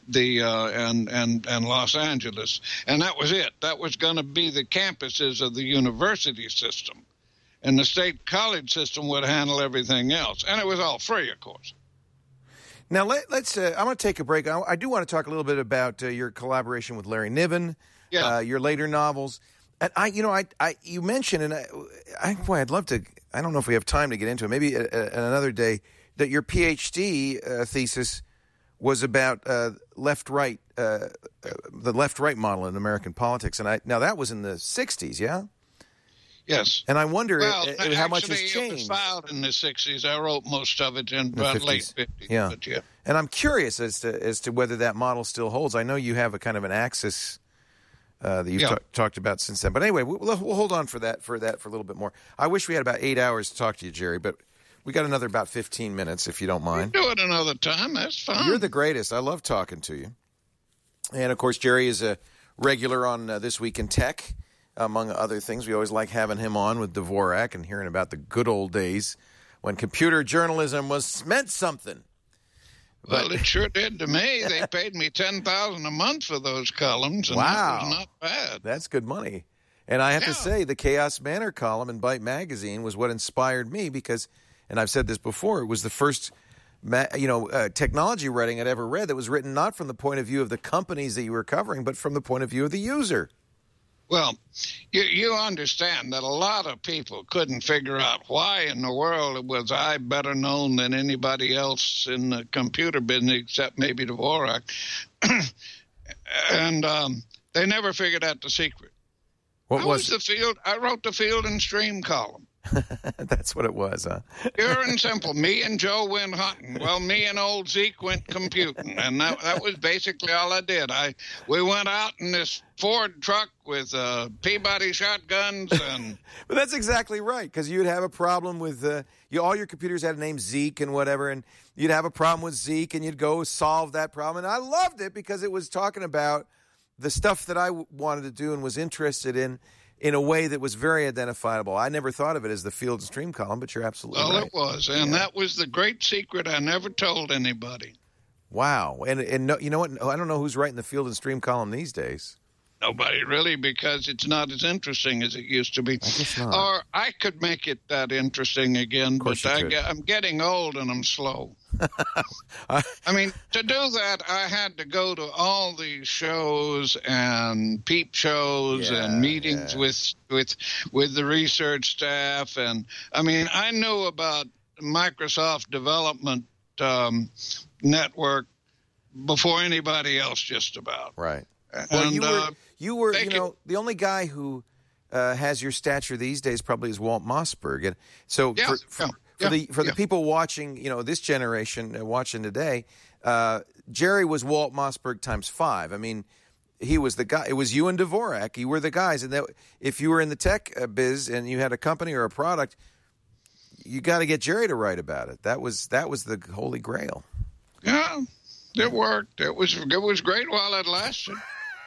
and Los Angeles. And that was it. That was going to be the campuses of the university system. And the state college system would handle everything else. And it was all free, of course. Now, let's. I'm going to take a break. I do want to talk a little bit about your collaboration with Larry Niven, your later novels. And you mentioned, and I'd love to. I don't know if we have time to get into it. Maybe another day. That your PhD thesis was about left-right, the left-right model in American politics, and now that was in the '60s, yeah. Yes. And I wonder how much has changed. It was filed in the 60s. I wrote most of it in the late 50s. Yeah. But yeah. And I'm curious as to whether that model still holds. I know you have a kind of an axis that you've talked about since then. But anyway, we'll hold on for that for a little bit more. I wish we had about 8 hours to talk to you, Jerry, but we got another about 15 minutes, if you don't mind. Do it another time. That's fine. You're the greatest. I love talking to you. And, of course, Jerry is a regular on This Week in Tech. Among other things, we always like having him on with Dvorak and hearing about the good old days when computer journalism meant something. Well, it sure did to me. They paid me $10,000 a month for those columns, and that was not bad. That's good money. And I have to say, the Chaos Manor column in Byte Magazine was what inspired me because, and I've said this before, it was the first technology writing I'd ever read that was written not from the point of view of the companies that you were covering, but from the point of view of the user. Well, you understand that a lot of people couldn't figure out why in the world was I better known than anybody else in the computer business except maybe Dvorak. And they never figured out the secret. What was the field? I wrote the Field and Stream column. That's what it was, huh? Pure and simple. Me and Joe went hunting. Well, me and old Zeke went computing, and that was basically all I did. We went out in this Ford truck with Peabody shotguns, and but that's exactly right, because you'd have a problem with all your computers had a name Zeke and whatever, and you'd have a problem with Zeke, and you'd go solve that problem. And I loved it because it was talking about the stuff that I wanted to do and was interested in a way that was very identifiable. I never thought of it as the Field and Stream column, but you're absolutely right. Well, it was, and that was the great secret I never told anybody. Wow. And no, you know what? I don't know who's writing the Field and Stream column these days. Nobody really, because it's not as interesting as it used to be. I guess not. Or I could make it that interesting again, but I'm getting old and I'm slow. I mean, to do that, I had to go to all these shows and peep shows and meetings with the research staff. And I mean, I knew about Microsoft Development Network before anybody else, just about. Right. Well, you were the only guy who has your stature these days probably is Walt Mossberg. And so for the people watching, this generation watching today, Jerry was Walt Mossberg times 5. I mean, he was the guy. It was you and Dvorak. You were the guys. And if you were in the tech biz and you had a company or a product, you got to get Jerry to write about it. That was the holy grail. Yeah, it worked. It was great while it lasted.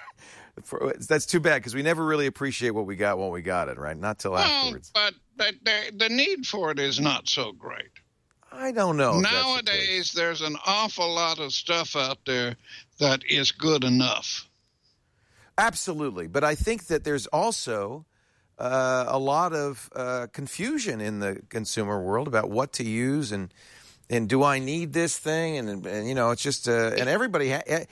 That's too bad because we never really appreciate what we got when we got it, right? Not till afterwards. But the need for it is not so great. I don't know. Nowadays, there's an awful lot of stuff out there that is good enough. Absolutely. But I think that there's also a lot of confusion in the consumer world about what to use and do I need this thing? And it's just and everybody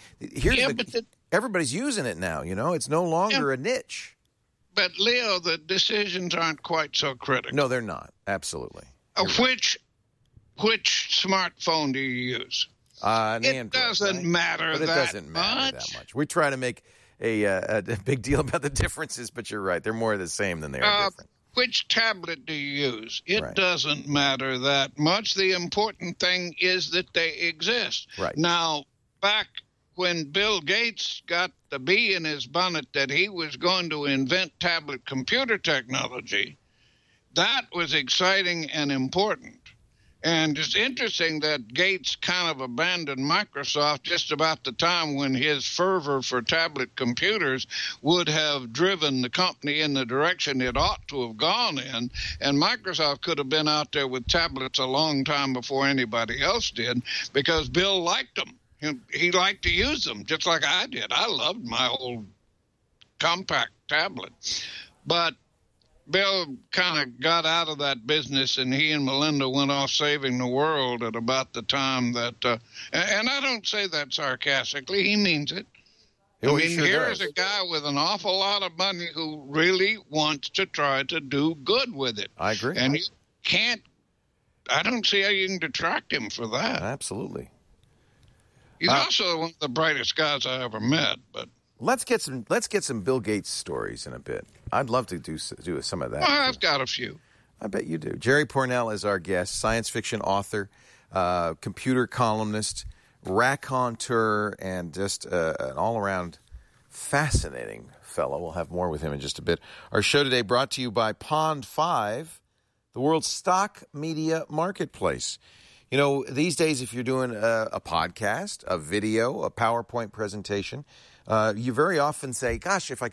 everybody's using it now. It's no longer a niche. But Leo, the decisions aren't quite so critical. No, they're not. Absolutely. Which smartphone do you use? An it Android, doesn't right? matter but it that doesn't matter that much. We try to make a big deal about the differences, but you're right. They're more the same than they are different. Which tablet do you use? It doesn't matter that much. The important thing is that they exist. Right. Now, back when Bill Gates got the bee in his bonnet that he was going to invent tablet computer technology, that was exciting and important. And it's interesting that Gates kind of abandoned Microsoft just about the time when his fervor for tablet computers would have driven the company in the direction it ought to have gone in. And Microsoft could have been out there with tablets a long time before anybody else did, because Bill liked them. He liked to use them, just like I did. I loved my old compact tablet. But Bill kind of got out of that business, and he and Melinda went off saving the world at about the time that, and I don't say that sarcastically, he means it. I mean, sure here's a guy with an awful lot of money who really wants to try to do good with it. I agree. And you can't, I don't see how you can detract him for that. Absolutely. He's also one of the brightest guys I ever met, but. Let's get some Bill Gates stories in a bit. I'd love to do some of that. Well, I've got a few. I bet you do. Jerry Pournelle is our guest, science fiction author, computer columnist, raconteur, and just an all-around fascinating fellow. We'll have more with him in just a bit. Our show today brought to you by Pond5, the world's stock media marketplace. You know, these days, if you're doing a podcast, a video, a PowerPoint presentation, you very often say, gosh, if I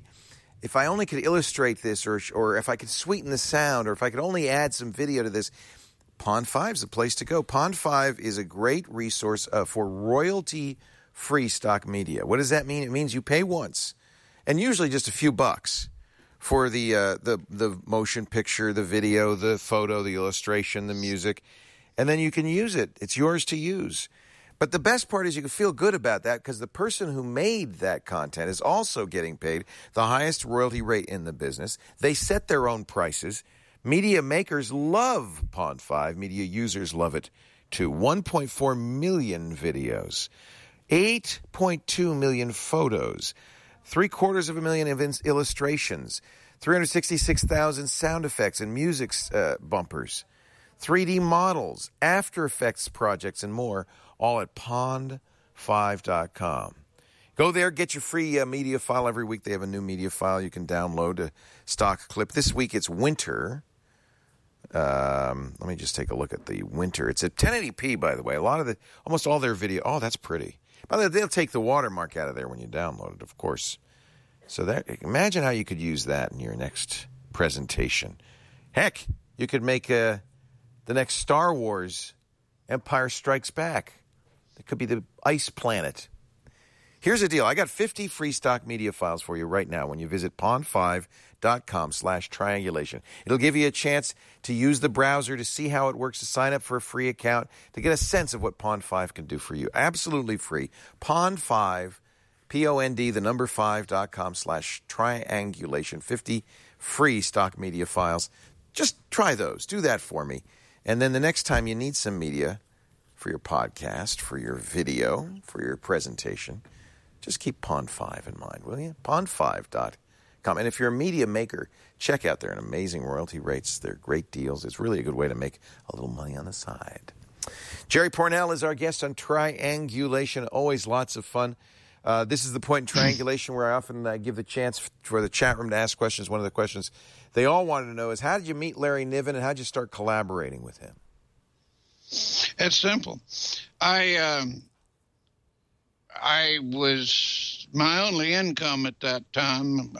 only could illustrate this, or if I could sweeten the sound, or if I could only add some video to this, Pond5 is the place to go. Pond5 is a great resource for royalty-free stock media. What does that mean? It means you pay once, and usually just a few bucks, for the motion picture, the video, the photo, the illustration, the music, and then you can use it. It's yours to use. But the best part is you can feel good about that because the person who made that content is also getting paid the highest royalty rate in the business. They set their own prices. Media makers love Pond5. Media users love it too. 1.4 million videos, 8.2 million photos, 750,000 illustrations, 366,000 sound effects and music bumpers, 3D models, After Effects projects, and more, all at pond5.com. Go there, get your free media file every week. They have a new media file you can download, a stock clip. This week it's winter. Let me just take a look at the winter. It's at 1080p, by the way. Almost all their video. Oh, that's pretty. By the way, they'll take the watermark out of there when you download it, of course. So imagine how you could use that in your next presentation. Heck, you could make the next Star Wars, Empire Strikes Back. It could be the ice planet. Here's the deal. I got 50 free stock media files for you right now when you visit pond5.com/triangulation. It'll give you a chance to use the browser to see how it works, to sign up for a free account, to get a sense of what Pond5 can do for you. Absolutely free. Pond5, P-O-N-D, 5.com/triangulation. 50 free stock media files. Just try those. Do that for me. And then the next time you need some media for your podcast, for your video, for your presentation, just keep Pond5 in mind, will you? Pond5.com. And if you're a media maker, check out their amazing royalty rates. They're great deals. It's really a good way to make a little money on the side. Jerry Pournelle is our guest on Triangulation. Always lots of fun. This is the point in Triangulation where I often give the chance for the chat room to ask questions. One of the questions they all wanted to know is, how did you meet Larry Niven and how did you start collaborating with him? It's simple. I was my only income at that time.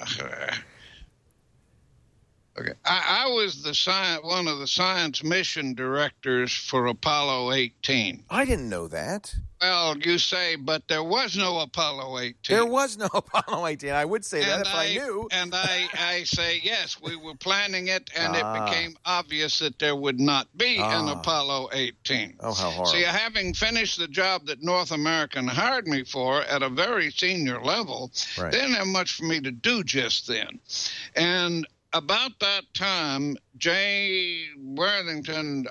Okay, I was one of the science mission directors for Apollo 18. I didn't know that. Well, you say, but there was no Apollo 18. There was no Apollo 18. I would say that if I knew. And I say, yes, we were planning it, and it became obvious that there would not be an Apollo 18. Oh, how horrible. See, having finished the job that North American hired me for at a very senior level, they didn't have much for me to do just then. And about that time, Jay Worthington,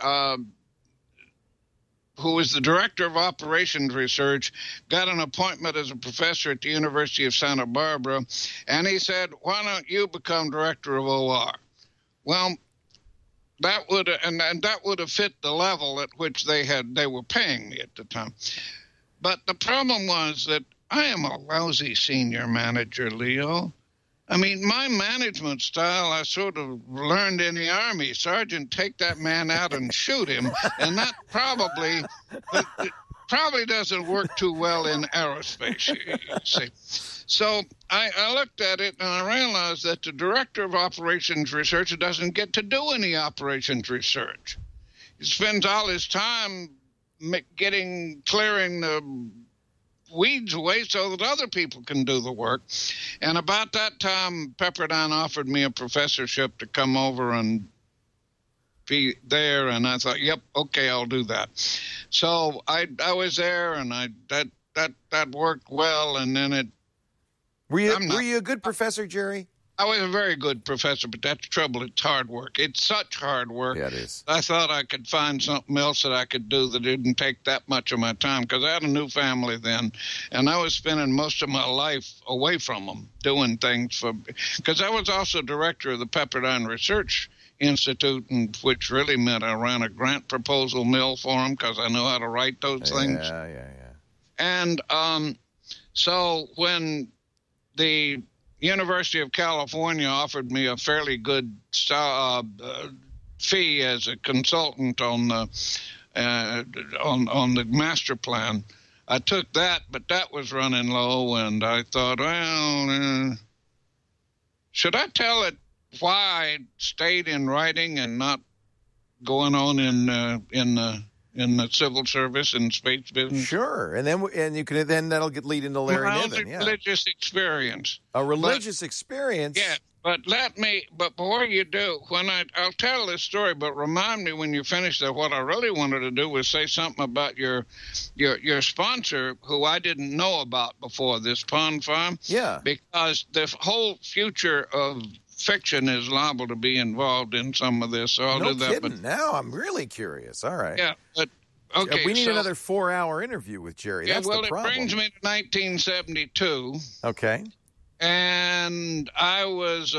who was the director of operations research, got an appointment as a professor at the University of Santa Barbara, and he said, why don't you become director of OR? Well, that would have fit the level at which they were paying me at the time. But the problem was that I am a lousy senior manager, Leo. I mean, my management style, I sort of learned in the Army. Sergeant, take that man out and shoot him. And that probably doesn't work too well in aerospace, you see. So I looked at it and I realized that the director of operations research doesn't get to do any operations research. He spends all his time clearing the weeds away so that other people can do the work. And about that time, Pepperdine offered me a professorship to come over and be there, and I thought, yep, okay, I'll do that. So I was there, and that worked well, and then it. Were you a good professor, Jerry? I was a very good professor, but that's the trouble. It's hard work. It's such hard work. Yeah, it is. I thought I could find something else that I could do that didn't take that much of my time, because I had a new family then, and I was spending most of my life away from them, doing things because I was also director of the Pepperdine Research Institute, which really meant I ran a grant proposal mill for them because I know how to write those things. Yeah. And so when the University of California offered me a fairly good fee as a consultant on the master plan, I took that, but that was running low, and I thought, well, should I tell it why I stayed in writing and not going on in the civil service and space business? Sure, and then that'll lead into Larry Niven. Yeah. Religious experience. A religious experience. Yeah, but before you do, I'll tell this story, but remind me when you finish that. What I really wanted to do was say something about your sponsor, who I didn't know about before, this Pond Farm. Yeah, because the whole future of fiction is liable to be involved in some of this. So I'll do that. Kidding. Now I'm really curious. All right. Yeah, but okay. We need another 4-hour interview with Jerry. Yeah, that's the problem. It brings me to 1972. Okay. And I was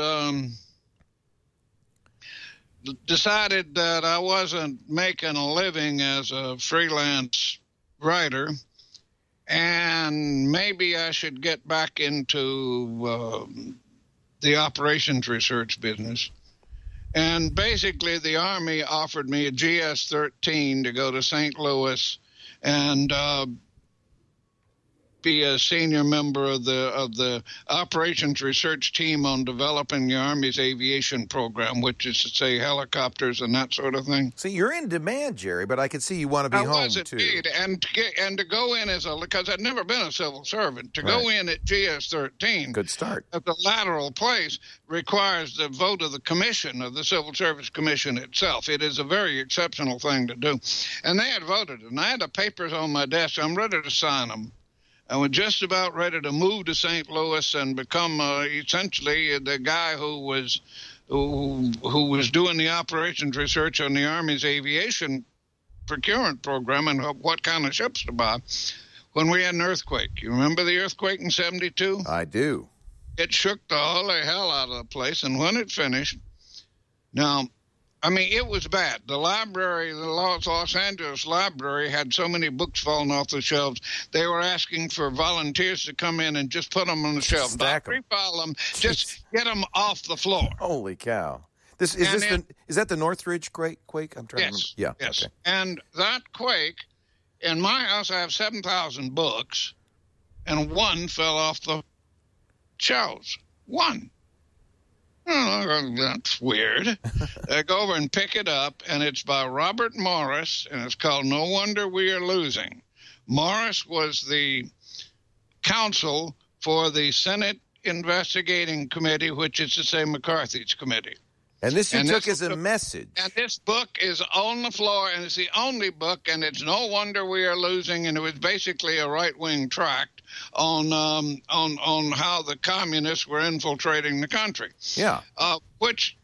decided that I wasn't making a living as a freelance writer, and maybe I should get back into the operations research business. And basically the Army offered me a GS-13 to go to St. Louis and be a senior member of the operations research team on developing the Army's aviation program, which is to say helicopters and that sort of thing. See, you're in demand, Jerry, but I could see you want to be home too. Indeed. And to go in because I'd never been a civil servant, to go in at GS-13, good start, at the lateral place, requires the vote of the commission, of the Civil Service Commission itself. It is a very exceptional thing to do. And they had voted, and I had the papers on my desk. I'm ready to sign them. I was just about ready to move to St. Louis and become essentially the guy who was doing the operations research on the Army's aviation procurement program and what kind of ships to buy, when we had an earthquake. You remember the earthquake in 72? I do. It shook the holy hell out of the place, and when it finished, now, I mean, it was bad. The library, the Los Angeles library, had so many books falling off the shelves. They were asking for volunteers to come in and just put them on the shelf. Not refile them, just get them off the floor. Holy cow. Is that the Northridge quake? I'm trying to remember. Yeah. Yes. Okay. And that quake, in my house, I have 7,000 books, and one fell off the shelves. One. Oh, that's weird. I go over and pick it up, and it's by Robert Morris, and it's called No Wonder We Are Losing. Morris was the counsel for the Senate Investigating Committee, which is to say McCarthy's committee. And this you took as a message. And this book is on the floor, and it's the only book, and it's No Wonder We Are Losing, and it was basically a right-wing tract on how the communists were infiltrating the country. Yeah. Which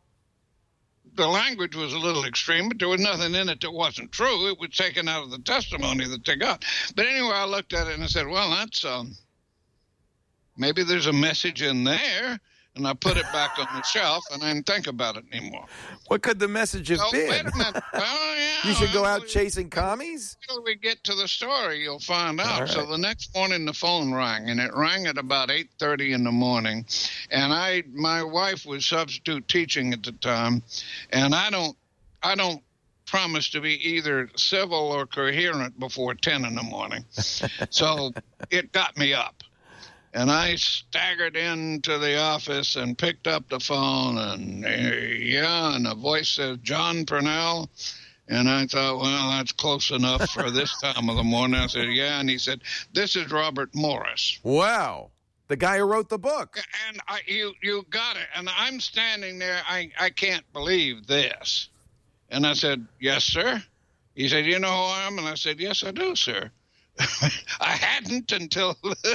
the language was a little extreme, but there was nothing in it that wasn't true. It was taken out of the testimony that they got. But anyway, I looked at it and I said, well, that's maybe there's a message in there. and I put it back on the shelf, and I didn't think about it anymore. What could the message have been? Wait a minute. Well, yeah, you should go out chasing commies? Until we get to the story, you'll find out. Right. So the next morning, the phone rang, and it rang at about 8:30 in the morning. And my wife was substitute teaching at the time, and I don't promise to be either civil or coherent before 10 in the morning. So it got me up. And I staggered into the office and picked up the phone, and and the voice said, John Purnell. And I thought, well, that's close enough for this time of the morning. I said, yeah. And he said, this is Robert Morris. Wow. The guy who wrote the book. And you got it. And I'm standing there. I can't believe this. And I said, yes, sir. He said, you know who I am? And I said, yes, I do, sir. I hadn't until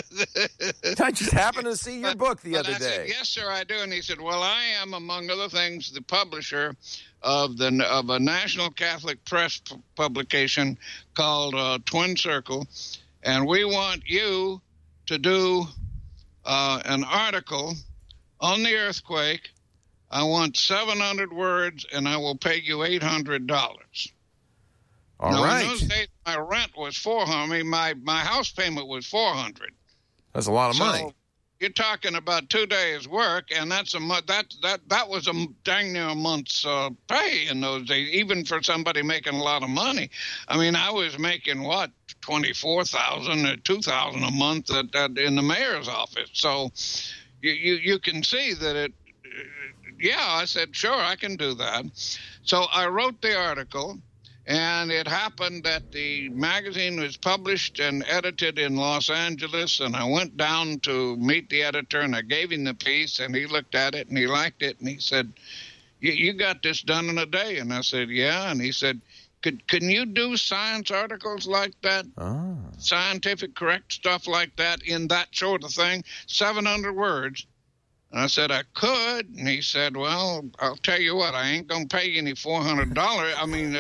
I just happened to see your book the other day. Said, yes, sir, I do. And he said, well, I am, among other things, the publisher of a National Catholic Press publication called Twin Circle, and we want you to do an article on the earthquake. I want 700 words, and I will pay you $800. All right. In those days, my rent was $400. I mean, my house payment was $400. That's a lot of money. You're talking about 2 days' work, and that was a dang near a month's pay in those days, even for somebody making a lot of money. I mean, I was making what, $24,000 or $2,000 a month in the mayor's office. So you can see that it. Yeah, I said, sure, I can do that. So I wrote the article. And it happened that the magazine was published and edited in Los Angeles, and I went down to meet the editor, and I gave him the piece, and he looked at it, and he liked it, and he said, you got this done in a day? And I said, yeah. And he said, can you do science articles like that? Oh. Scientific, correct stuff like that in that sort of thing? 700 words. And I said, I could. And he said, well, I'll tell you what, I ain't going to pay you any $400. I mean,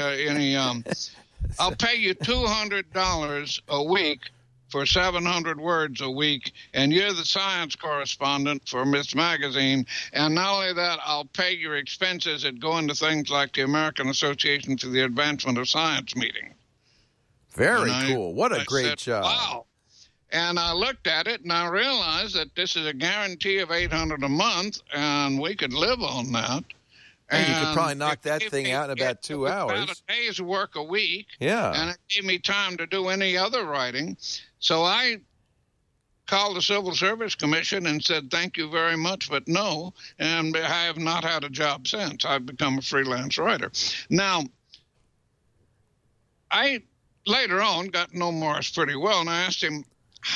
I'll pay you $200 a week for 700 words a week. And you're the science correspondent for Miss Magazine. And not only that, I'll pay your expenses at going to things like the American Association for the Advancement of Science meeting. Very cool. What a great job. Wow. And I looked at it, and I realized that this is a guarantee of $800 a month, and we could live on that. And you could probably knock that thing out in about 2 hours. About a day's work a week. Yeah. And it gave me time to do any other writing. So I called the Civil Service Commission and said, thank you very much, but no. And I have not had a job since. I've become a freelance writer. Now, I later on got to know Morris pretty well, and I asked him,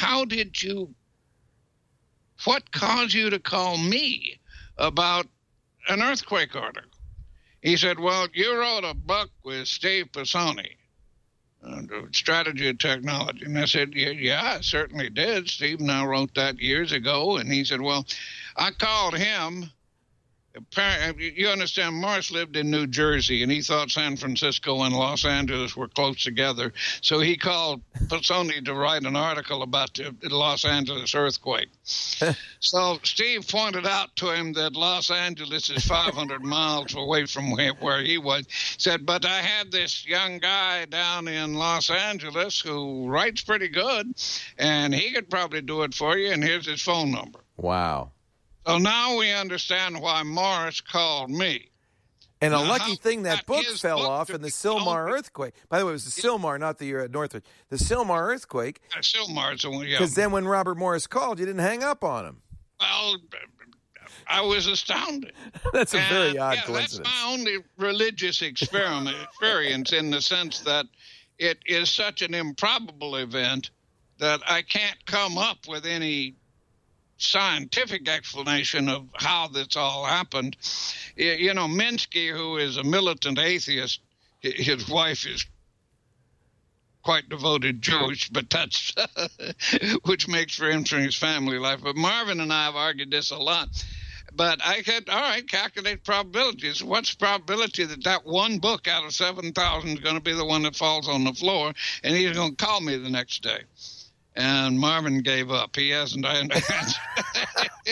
what caused you to call me about an earthquake article? He said, well, you wrote a book with Steve Pisoni, Strategy of Technology. And I said, yeah, I certainly did. Steve and I wrote that years ago. And he said, well, I called him. You understand, Morris lived in New Jersey, and he thought San Francisco and Los Angeles were close together. So he called Pisoni to write an article about the Los Angeles earthquake. So Steve pointed out to him that Los Angeles is 500 miles away from where he was. Said, but I had this young guy down in Los Angeles who writes pretty good, and he could probably do it for you, and here's his phone number. Wow. So now we understand why Morris called me. And a lucky thing that book fell off in the Sylmar earthquake. By the way, it was the Sylmar, not the Northridge. The Sylmar earthquake. Sylmar's the one, yeah. Because then when Robert Morris called, you didn't hang up on him. Well, I was astounded. That's a very odd coincidence. That's my only religious experience in the sense that it is such an improbable event that I can't come up with any scientific explanation of how this all happened. You know, Minsky, who is a militant atheist, his wife is quite devoted Jewish, but that's which makes for interesting family life. But Marvin and I have argued this a lot. But I said, all right, calculate probabilities. What's the probability that one book out of 7,000 is going to be the one that falls on the floor, and he's going to call me the next day? And Marvin gave up. He hasn't.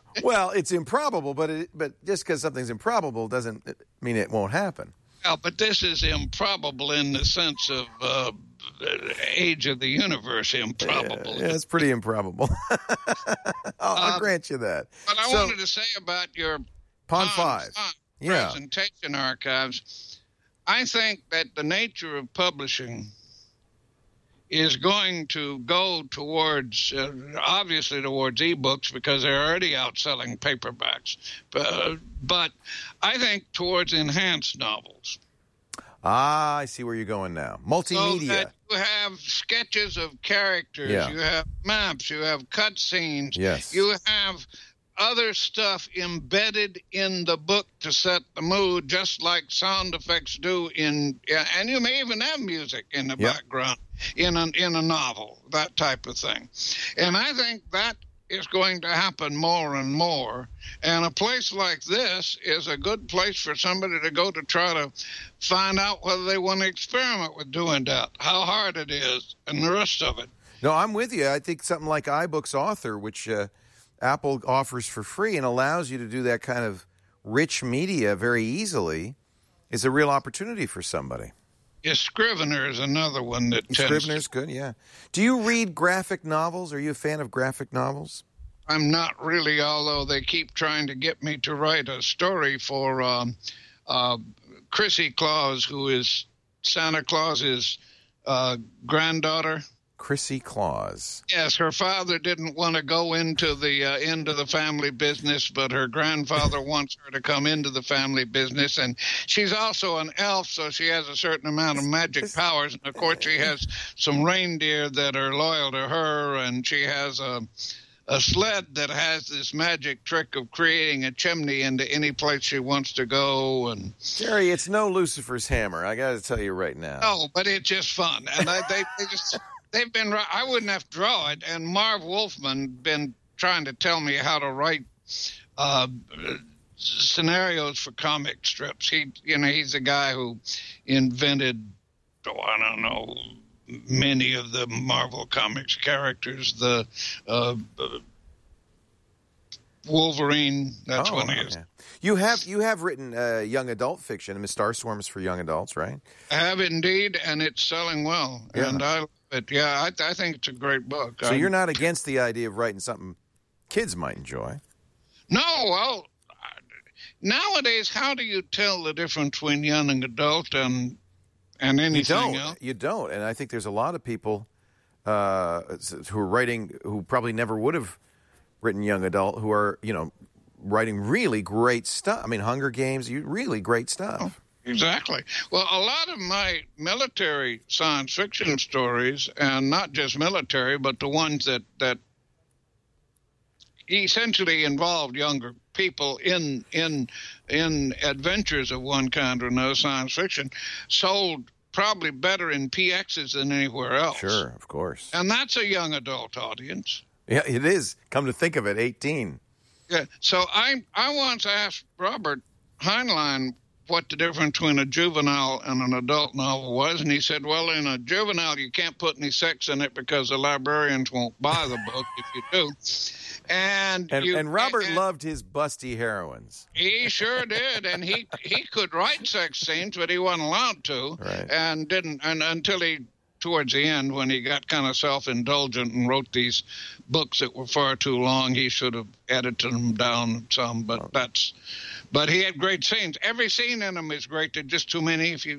Well, it's improbable, but just because something's improbable doesn't mean it won't happen. Well, but this is improbable in the sense of age of the universe improbable. Yeah, it's pretty improbable. I'll grant you that. But I wanted to say about your Pond 5 presentation archives, I think that the nature of publishing is going to go towards, obviously towards ebooks because they're already outselling paperbacks, but I think towards enhanced novels. Ah, I see where you're going now. Multimedia. So that you have sketches of characters, you have maps, you have cutscenes, you have other stuff embedded in the book to set the mood, just like sound effects do and you may even have music in the background in a novel, that type of thing. And I think that is going to happen more and more. And a place like this is a good place for somebody to go to try to find out whether they want to experiment with doing that, how hard it is, and the rest of it. No, I'm with you. I think something like iBooks Author, which Apple offers for free and allows you to do that kind of rich media very easily, is a real opportunity for somebody. Yeah, Scrivener is another one that Scrivener's good, yeah. Do you read graphic novels? Are you a fan of graphic novels? I'm not really, although they keep trying to get me to write a story for Chrissy Claus, who is Santa Claus's granddaughter. Chrissy Claus. Yes, her father didn't want to go into the family business, but her grandfather wants her to come into the family business. And she's also an elf, so she has a certain amount of magic powers. And, of course, she has some reindeer that are loyal to her, and she has a sled that has this magic trick of creating a chimney into any place she wants to go. And Jerry, it's no Lucifer's Hammer. I got to tell you right now. No, but it's just fun. And they just... They've been. I wouldn't have to draw it, and Marv Wolfman been trying to tell me how to write scenarios for comic strips. He's the guy who invented, many of the Marvel Comics characters. The Wolverine. That's one he is. Yeah. You have written young adult fiction. I mean, Star Swarm is for young adults, right? I have indeed, and it's selling well. Yeah. And I think it's a great book. So you're not against the idea of writing something kids might enjoy? No, well, nowadays, how do you tell the difference between young and adult and anything else? You don't, and I think there's a lot of people who are writing who probably never would have written young adult who are, writing really great stuff. I mean, Hunger Games, really great stuff. Oh. Exactly. Well, a lot of my military science fiction stories, and not just military, but the ones that essentially involved younger people in adventures of one kind or another, science fiction, sold probably better in PXs than anywhere else. Sure, of course. And that's a young adult audience. Yeah, it is. Come to think of it, 18. Yeah. So I once asked Robert Heinlein what the difference between a juvenile and an adult novel was, and he said, well, in a juvenile you can't put any sex in it because the librarians won't buy the book if you do. And Robert loved his busty heroines. He sure did, and he could write sex scenes, but he wasn't allowed to, right. And didn't, and until he, towards the end, when he got kind of self-indulgent and wrote these books that were far too long, he should have edited them down some, but he had great scenes. Every scene in them is great. They're just too many. It's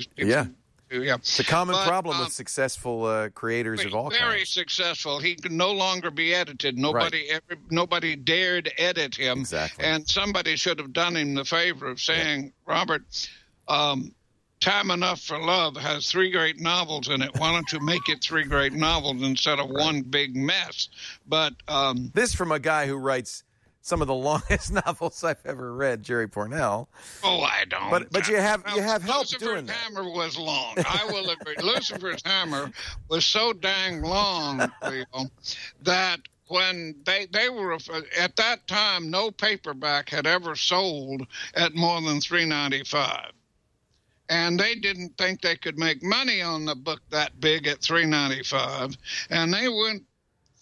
a common problem with successful creators of all kinds. Very successful. He could no longer be edited. Nobody dared edit him. Exactly. And somebody should have done him the favor of saying, Robert, Time Enough for Love has 3 great novels in it. Why don't you make it 3 great novels instead of one big mess? But this from a guy who writes some of the longest novels I've ever read, Jerry Pournelle. Oh, I don't. But you have help doing that. Lucifer's Hammer was long. I will agree. Lucifer's Hammer was so dang long, Leo, that when they were at that time, no paperback had ever sold at more than $3.95. And they didn't think they could make money on the book that big at $3.95, and they went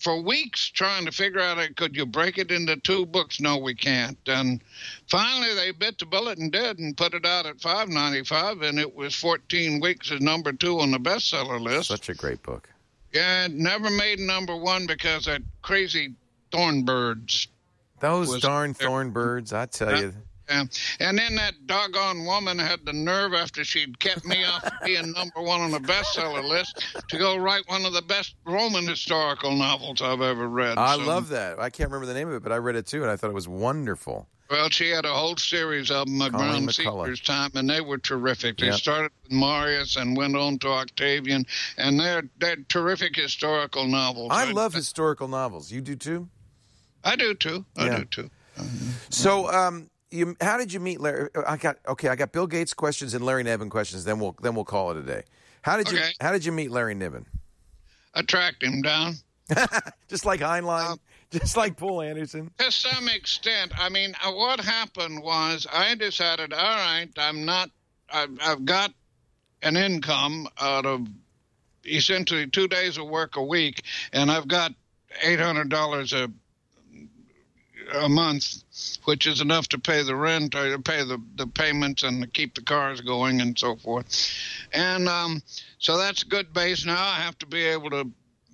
for weeks trying to figure out, could you break it into 2 books? No, we can't. And finally, they bit the bullet and did, and put it out at $5.95, and it was 14 weeks as number 2 on the bestseller list. Such a great book. Yeah, it never made number 1 because that crazy Thornbirds. Those darn Thornbirds, I tell you. Yeah. And then that doggone woman had the nerve, after she'd kept me off being number 1 on the bestseller list, to go write one of the best Roman historical novels I've ever read. I love that. I can't remember the name of it, but I read it too, and I thought it was wonderful. Well, she had a whole series of them around Caesar's time, and they were terrific. They started with Marius and went on to Octavian, and they're terrific historical novels. I love historical novels. You do too? I do too. I do too. So, how did you meet Larry? I got Bill Gates questions and Larry Niven questions. Then we'll call it a day. How did you meet Larry Niven? I tracked him down. Just like Heinlein, just like Poul Anderson. To some extent. I mean, what happened was I decided, all right, I've got an income out of essentially 2 days of work a week, and I've got $800 a month, which is enough to pay the rent, or to pay the payments, and to keep the cars going and so forth. And so that's a good base. Now I have to be able to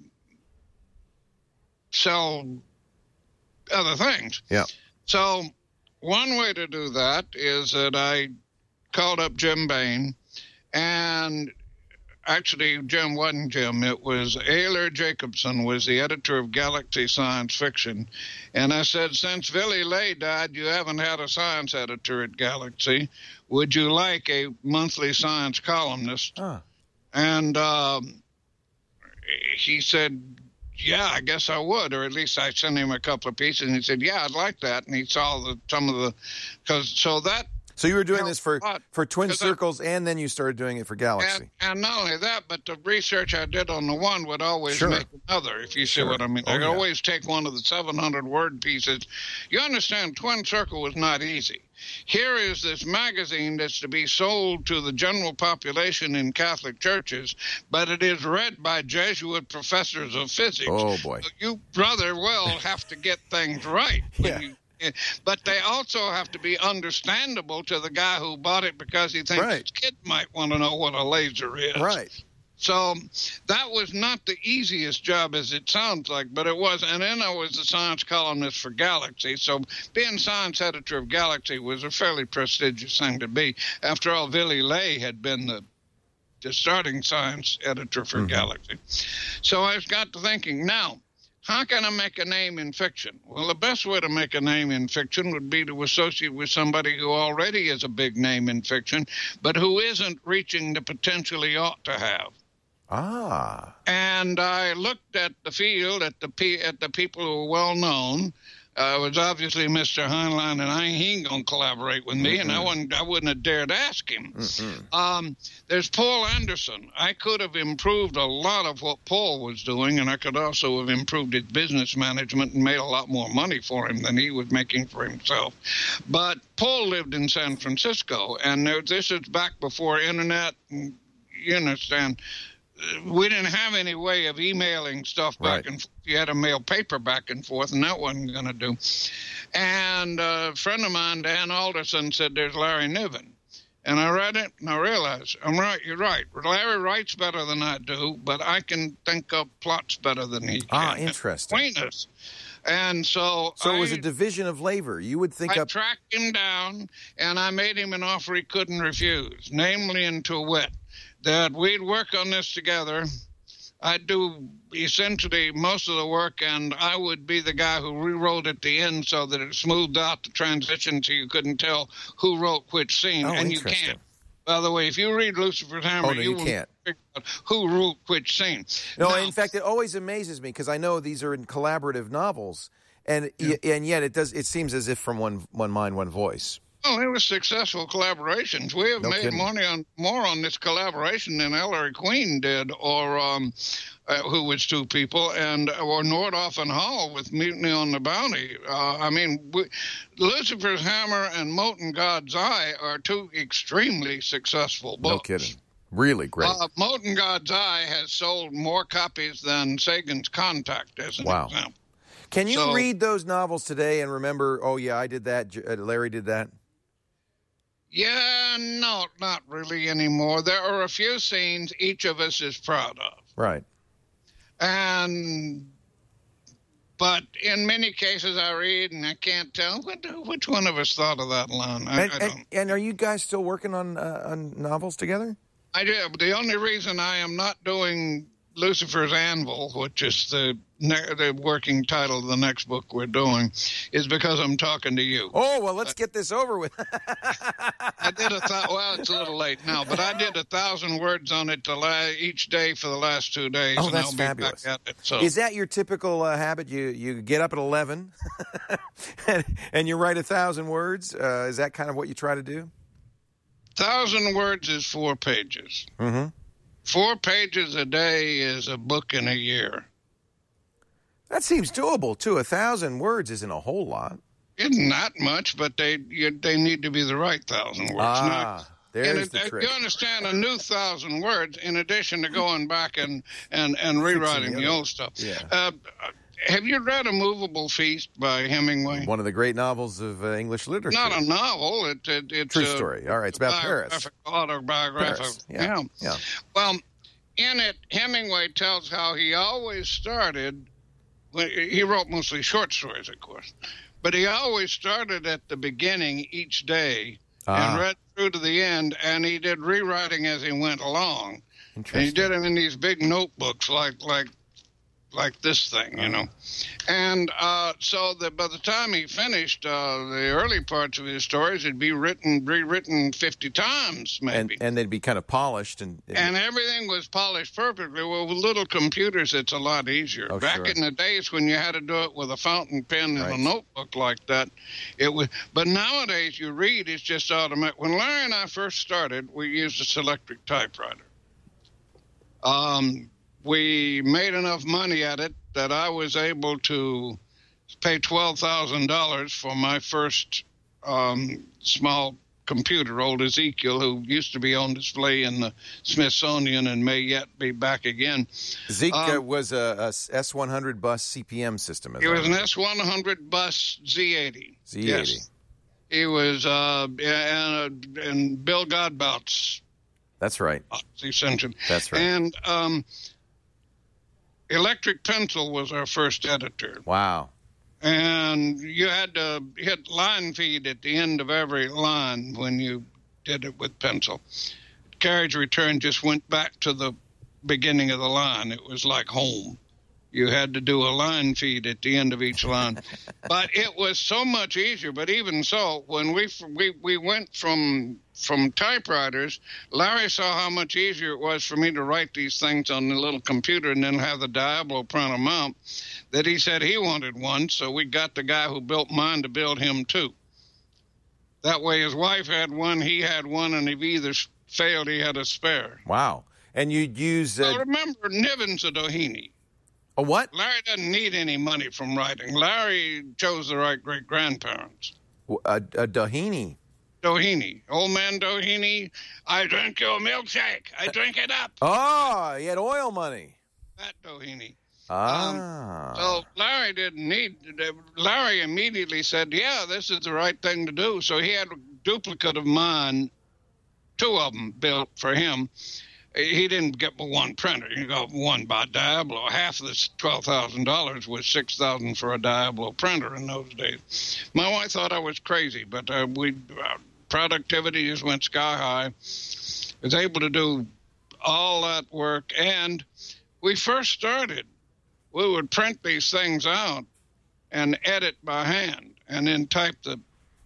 sell other things. Yeah. So one way to do that is that I called up Jim Bain, and actually, Jim wasn't Jim. It was Ayler Jacobson, was the editor of Galaxy Science Fiction. And I said, since Willy Ley died, you haven't had a science editor at Galaxy. Would you like a monthly science columnist? And he said, yeah, I guess I would. Or at least I sent him a couple of pieces, and he said, yeah, I'd like that. And he saw some of the, So you were doing this for Twin Circles, and then you started doing it for Galaxy. And not only that, but the research I did on the one would always make another, if you see what I mean. I could always take one of the 700-word pieces. You understand, Twin Circle was not easy. Here is this magazine that's to be sold to the general population in Catholic churches, but it is read by Jesuit professors of physics. Oh, boy. So you rather well have to get things right. But they also have to be understandable to the guy who bought it, because he thinks his kid might want to know what a laser is. Right. So that was not the easiest job as it sounds like, but it was. And then I was the science columnist for Galaxy. So being science editor of Galaxy was a fairly prestigious thing to be. After all, Willy Ley had been the starting science editor for Galaxy. So I got to thinking, now, how can I make a name in fiction? Well, the best way to make a name in fiction would be to associate with somebody who already is a big name in fiction, but who isn't reaching the potential he ought to have. And I looked at the field, at the people who were well known. It was obviously Mr. Heinlein, and he ain't going to collaborate with me, and I wouldn't have dared ask him. There's Poul Anderson. I could have improved a lot of what Paul was doing, and I could also have improved his business management and made a lot more money for him than he was making for himself. But Paul lived in San Francisco, and this is back before Internet. You understand, we didn't have any way of emailing stuff back and forth. You had to mail paper back and forth, and that wasn't going to do. And a friend of mine, Dan Alderson, said, there's Larry Niven. And I read it, and I realized, I'm right, you're right. Larry writes better than I do, but I can think up plots better than he can. Interesting. And so it was a division of labor. You would think I tracked him down, and I made him an offer he couldn't refuse, namely and to wit, that we'd work on this together. I'd do essentially most of the work, and I would be the guy who rewrote at the end so that it smoothed out the transition so you couldn't tell who wrote which scene. And you can't. By the way, if you read Lucifer's Hammer, you can't figure out who wrote which scene. No, in fact, it always amazes me, because I know these are in collaborative novels, and yet it seems as if from one mind, one voice. Well, they were successful collaborations. We have made more on this collaboration than Ellery Queen did, or who was two people, or Nordhoff and Hall with Mutiny on the Bounty. Lucifer's Hammer and Mote in God's Eye are two extremely successful books. No kidding. Really great. Molten God's Eye has sold more copies than Sagan's Contact, as an example. Can you read those novels today and remember, oh, yeah, I did that, Larry did that? Yeah, no, not really anymore. There are a few scenes each of us is proud of. Right. But in many cases I read and I can't tell which one of us thought of that line. I don't. And are you guys still working on novels together? I do. The only reason I am not doing Lucifer's Anvil, which is the working title of the next book we're doing, is because I'm talking to you. Oh, well, let's get this over with. I did well, it's a little late now, but I did 1,000 words on it each day for the last 2 days. Oh, that's fabulous. Back at it, so. Is that your typical habit? You get up at 11 and you write 1,000 words? Is that kind of what you try to do? 1,000 words is 4 pages. Mm-hmm. 4 pages a day is a book in a year. That seems doable, too. 1,000 words isn't a whole lot. Isn't that much, but they need to be the right 1,000 words. There's the trick. You understand, a new 1,000 words, in addition to going back and rewriting the old stuff. Yeah. Have you read A Movable Feast by Hemingway? One of the great novels of English literature. Not a novel. It's true story. All right, it's about Paris. Autobiographical. Yeah. Well, in it, Hemingway tells how he always started. He wrote mostly short stories, of course, but he always started at the beginning each day and read through to the end, and he did rewriting as he went along. Interesting. And he did them in these big notebooks like this thing, you know. And so that by the time he finished the early parts of his stories, it'd be rewritten 50 times, maybe. And they'd be kind of polished. And everything was polished perfectly. Well, with little computers, it's a lot easier. Back in the days when you had to do it with a fountain pen and a notebook like that, it was. But nowadays, you read, it's just automatic. When Larry and I first started, we used a Selectric typewriter. We made enough money at it that I was able to pay $12,000 for my first small computer, old Ezekiel, who used to be on display in the Smithsonian and may yet be back again. Zeke was a S100 bus CPM system. It was an S100 bus Z80. Z80. Yes. He was and Bill Godbout's. That's right. Essentially. That's right. And Electric Pencil was our first editor. Wow. And you had to hit line feed at the end of every line when you did it with pencil. Carriage return just went back to the beginning of the line. It was like home. You had to do a line feed at the end of each line. But it was so much easier. But even so, when we went from typewriters, Larry saw how much easier it was for me to write these things on the little computer and then have the Diablo print them out, that he said he wanted one, so we got the guy who built mine to build him two. That way his wife had one, he had one, and if either failed, he had a spare. Wow. And you'd use... remember, Niven's a Doheny. A what? Larry doesn't need any money from writing. Larry chose the right great-grandparents. A Doheny. Doheny. Old man Doheny, I drink your milkshake. I drink it up. Oh, he had oil money. That Doheny. So Larry didn't need... Larry immediately said, yeah, this is the right thing to do. So he had a duplicate of mine, 2 of them built for him. He didn't get but one printer. He got one by Diablo. Half of this $12,000 was $6,000 for a Diablo printer in those days. My wife thought I was crazy, but productivity just went sky high. Was able to do all that work, and we first started. We would print these things out and edit by hand, and then type the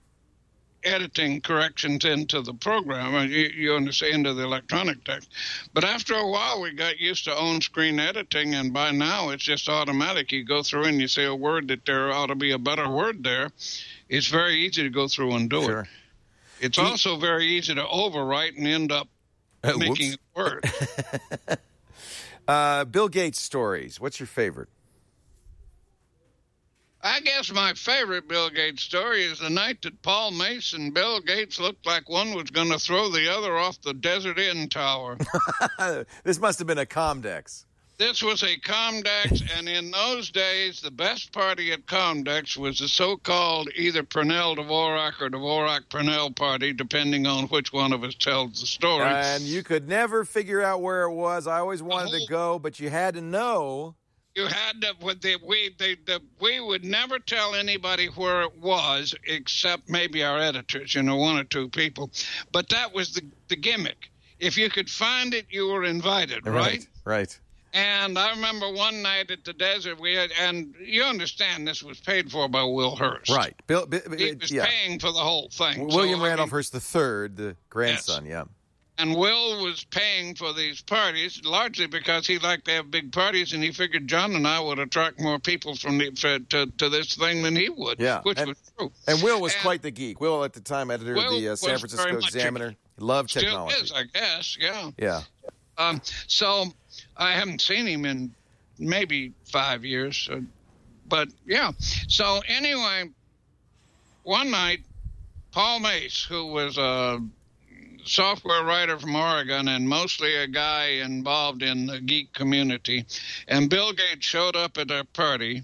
editing corrections into the program, you understand, into the electronic text. But after a while, we got used to on-screen editing, and by now it's just automatic. You go through and you say a word that there ought to be a better word there. It's very easy to go through and do it. It's also very easy to overwrite and end up making it word. Bill Gates stories. What's your favorite? I guess my favorite Bill Gates story is the night that Paul Mace and Bill Gates looked like one was going to throw the other off the Desert Inn tower. This must have been a Comdex. This was a Comdex, and in those days, the best party at Comdex was the so-called either Purnell-Dvorak or Dvorak-Purnell party, depending on which one of us tells the story. And you could never figure out where it was. I always wanted to go, but you had to know. You had to. We would never tell anybody where it was, except maybe our editors, one or two people. But that was the gimmick. If you could find it, you were invited, right? Right. And I remember one night at the desert, and you understand this was paid for by Will Hearst. Right. He was paying for the whole thing. William Randolph Hearst III, the grandson, yes. And Will was paying for these parties, largely because he liked to have big parties, and he figured John and I would attract more people to this thing than he would, which was true. And Will was quite the geek. Will, at the time, editor of the San Francisco Examiner. He loved technology. Still is, I guess, yeah. Yeah. So I haven't seen him in maybe 5 years. But, yeah. So, anyway, one night, Paul Mace, who was a software writer from Oregon and mostly a guy involved in the geek community, and Bill Gates showed up at our party,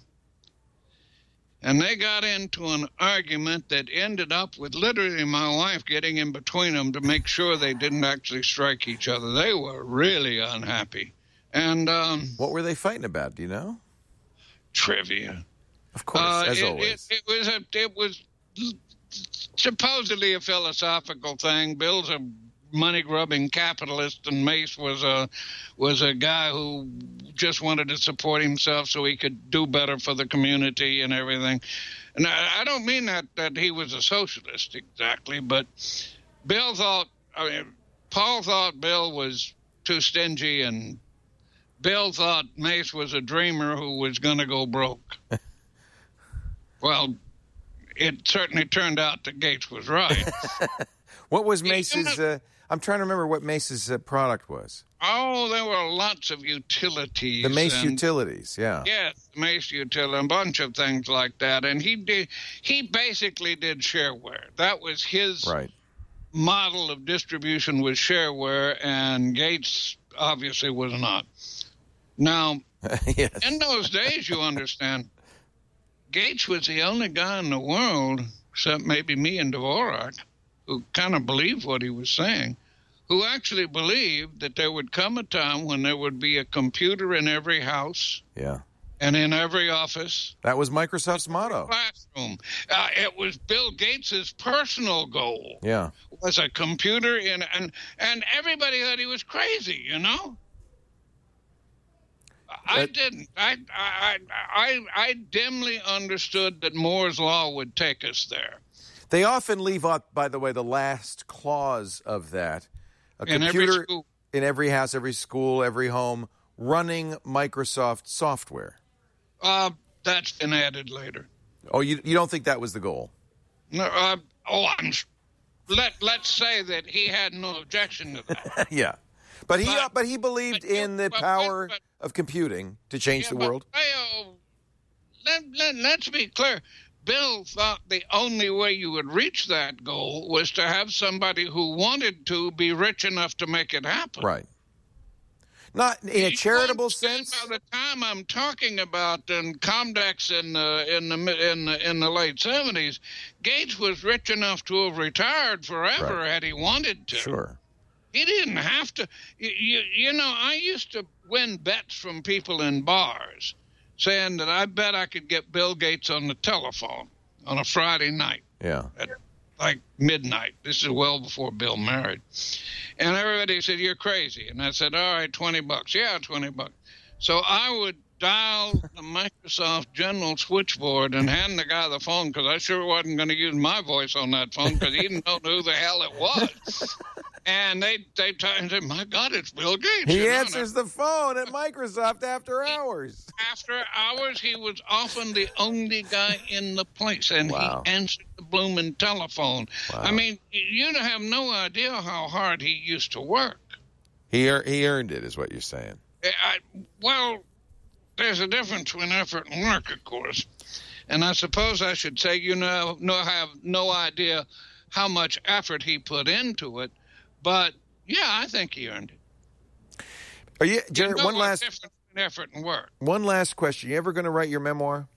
and they got into an argument that ended up with literally my wife getting in between them to make sure they didn't actually strike each other. They were really unhappy. And what were they fighting about? Do you know? Trivia. Of course, as always. It was supposedly a philosophical thing. Bill's a money-grubbing capitalist, and Mace was a guy who just wanted to support himself so he could do better for the community and everything. And I don't mean that he was a socialist exactly, but Paul thought Bill was too stingy, and Bill thought Mace was a dreamer who was going to go broke. Well, it certainly turned out that Gates was right. What was Mace's... I'm trying to remember what Mace's product was. Oh, there were lots of utilities. The Mace utilities, yeah. Yes, Mace utility, a bunch of things like that. And he basically did shareware. That was his model of distribution, was shareware, and Gates obviously was not. Now, yes. In those days, you understand, Gates was the only guy in the world, except maybe me and Dvorak, who kind of believed what he was saying, who actually believed that there would come a time when there would be a computer in every house. Yeah. And in every office. That was Microsoft's motto. Classroom. It was Bill Gates's personal goal. Yeah. Was a computer and everybody thought he was crazy, I didn't. I dimly understood that Moore's Law would take us there. They often leave out, by the way, the last clause of that. A computer in every house, every school, every home, running Microsoft software. That's been added later. Oh, you don't think that was the goal? No. Let's say that he had no objection to that. Yeah. But he believed in the power of computing to change the world. Let's be clear. Bill thought the only way you would reach that goal was to have somebody who wanted to be rich enough to make it happen. Right. Not in a charitable sense. By the time I'm talking about in Comdex in the late 70s, Gates was rich enough to have retired forever had he wanted to. Sure. He didn't have to. I used to win bets from people in bars, saying that I bet I could get Bill Gates on the telephone on a Friday night. Yeah. At like midnight. This is well before Bill married. And everybody said, "You're crazy." And I said, "All right, $20. Yeah, $20. So I would dial the Microsoft General switchboard and hand the guy the phone, because I sure wasn't going to use my voice on that phone because he didn't know who the hell it was. And they said, "My God, it's Bill Gates." He answers the phone at Microsoft after hours. After hours, he was often the only guy in the place, and he answered the blooming telephone. Wow. I mean, you have no idea how hard he used to work. He earned it, is what you're saying. Well, there's a difference between effort and work, of course. And I suppose I should say, have no idea how much effort he put into it. But, yeah, I think he earned it. Are you, Jerry, one last effort and work. One last question. You ever going to write your memoir?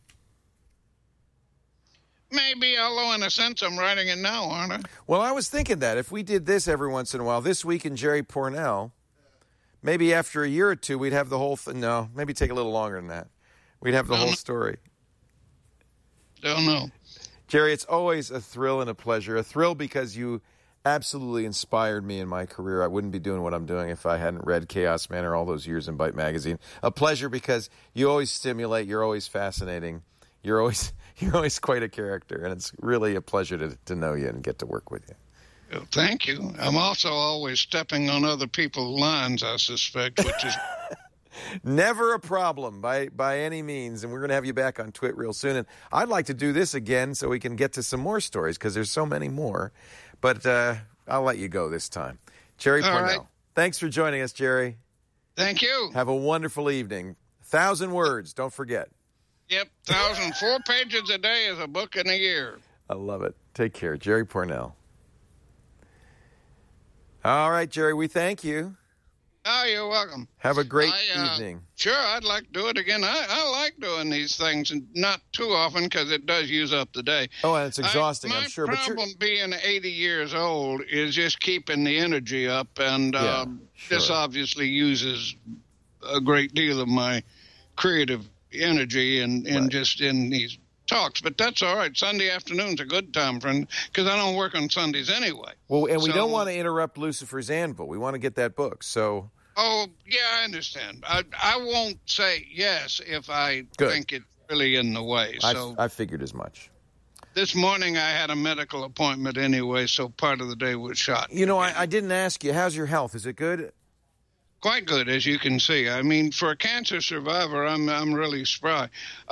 Maybe, although in a sense I'm writing it now, aren't I? Well, I was thinking that if we did this every once in a while, This Week in Jerry Pournelle, maybe after a year or two we'd have the whole thing. No, maybe take a little longer than that. We'd have the whole story. Don't know. Jerry, it's always a thrill and a pleasure. A thrill because you absolutely inspired me in my career. I wouldn't be doing what I'm doing if I hadn't read Chaos Man or all those years in Byte Magazine. A pleasure because you always stimulate. You're always fascinating. You're always quite a character, and it's really a pleasure to know you and get to work with you. Well, thank you. I'm also always stepping on other people's lines, I suspect, which is... Never a problem by any means, and we're going to have you back on Twit real soon. And I'd like to do this again so we can get to some more stories because there's so many more. But I'll let you go this time. Jerry Pournelle, right. Thanks for joining us, Jerry. Thank you. Have a wonderful evening. 1,000 words, don't forget. Yep, 4 pages a day is a book in a year. I love it. Take care. Jerry Pournelle. All right, Jerry, we thank you. Oh, you're welcome. Have a great evening. Sure, I'd like to do it again. I like doing these things, and not too often because it does use up the day. Oh, and it's exhausting, I'm sure. My problem being 80 years old is just keeping the energy up, and this obviously uses a great deal of my creative energy and just in these talks, but that's all right. Sunday afternoon's a good time, friend, because I don't work on Sundays anyway. Well, and we don't want to interrupt Lucifer's Anvil. We want to get that book, so... Oh, yeah, I understand. I won't say yes if I think it's really in the way. So I figured as much. This morning I had a medical appointment anyway, so part of the day was shot. You know, I didn't ask you, how's your health? Is it good? Quite good, as you can see. I mean, for a cancer survivor, I'm really spry.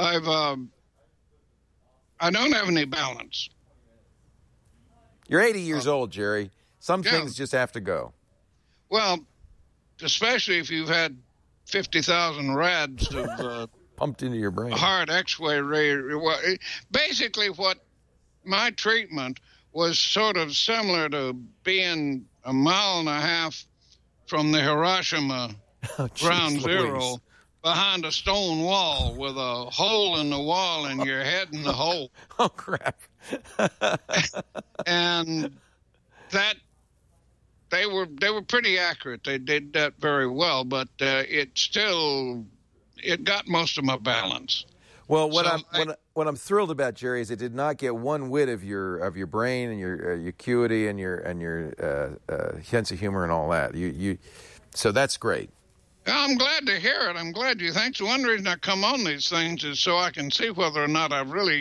I don't have any balance. You're 80 years old, Jerry. Some things just have to go. Well, especially if you've had 50,000 rads of pumped into your brain. Hard X-ray. Basically, what my treatment was sort of similar to being a mile and a half from the Hiroshima Ground Zero. Behind a stone wall with a hole in the wall and your head in the hole. Oh, crap. And that they were pretty accurate. They did that very well, but it got most of my balance. Well, what I'm thrilled about, Jerry, is it did not get one whit of your brain and your acuity and your sense of humor and all that. So that's great. I'm glad to hear it. I'm glad you think. So one reason I come on these things is so I can see whether or not I really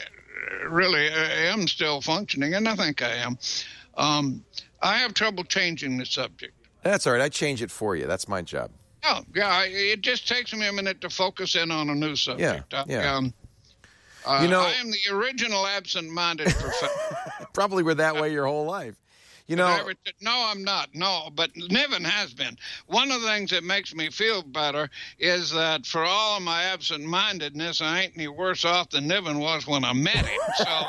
am still functioning, and I think I am. I have trouble changing the subject. That's all right. I change it for you. That's my job. Oh, yeah. It just takes me a minute to focus in on a new subject. Yeah. I am the original absent-minded professor. Probably were that way your whole life. No, I'm not. No, but Niven has been. One of the things that makes me feel better is that for all of my absent-mindedness, I ain't any worse off than Niven was when I met him. So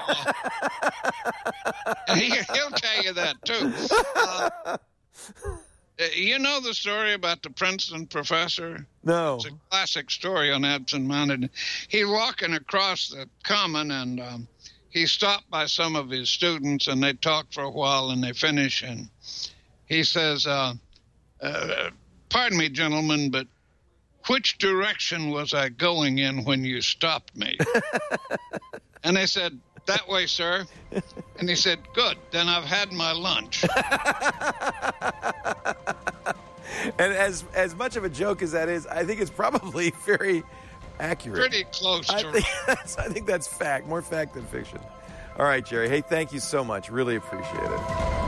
he'll tell you that, too. You know the story about the Princeton professor? No. It's a classic story on absent-mindedness. He's walking across the common, and he stopped by some of his students, and they talk for a while, and they finish, and he says, pardon me, gentlemen, but which direction was I going in when you stopped me? And they said, that way, sir. And he said, good, then I've had my lunch. And as much of a joke as that is, I think it's probably very accurate. Pretty close to I think that's fact, more fact than fiction. All right, Jerry. Hey, thank you so much. Really appreciate it.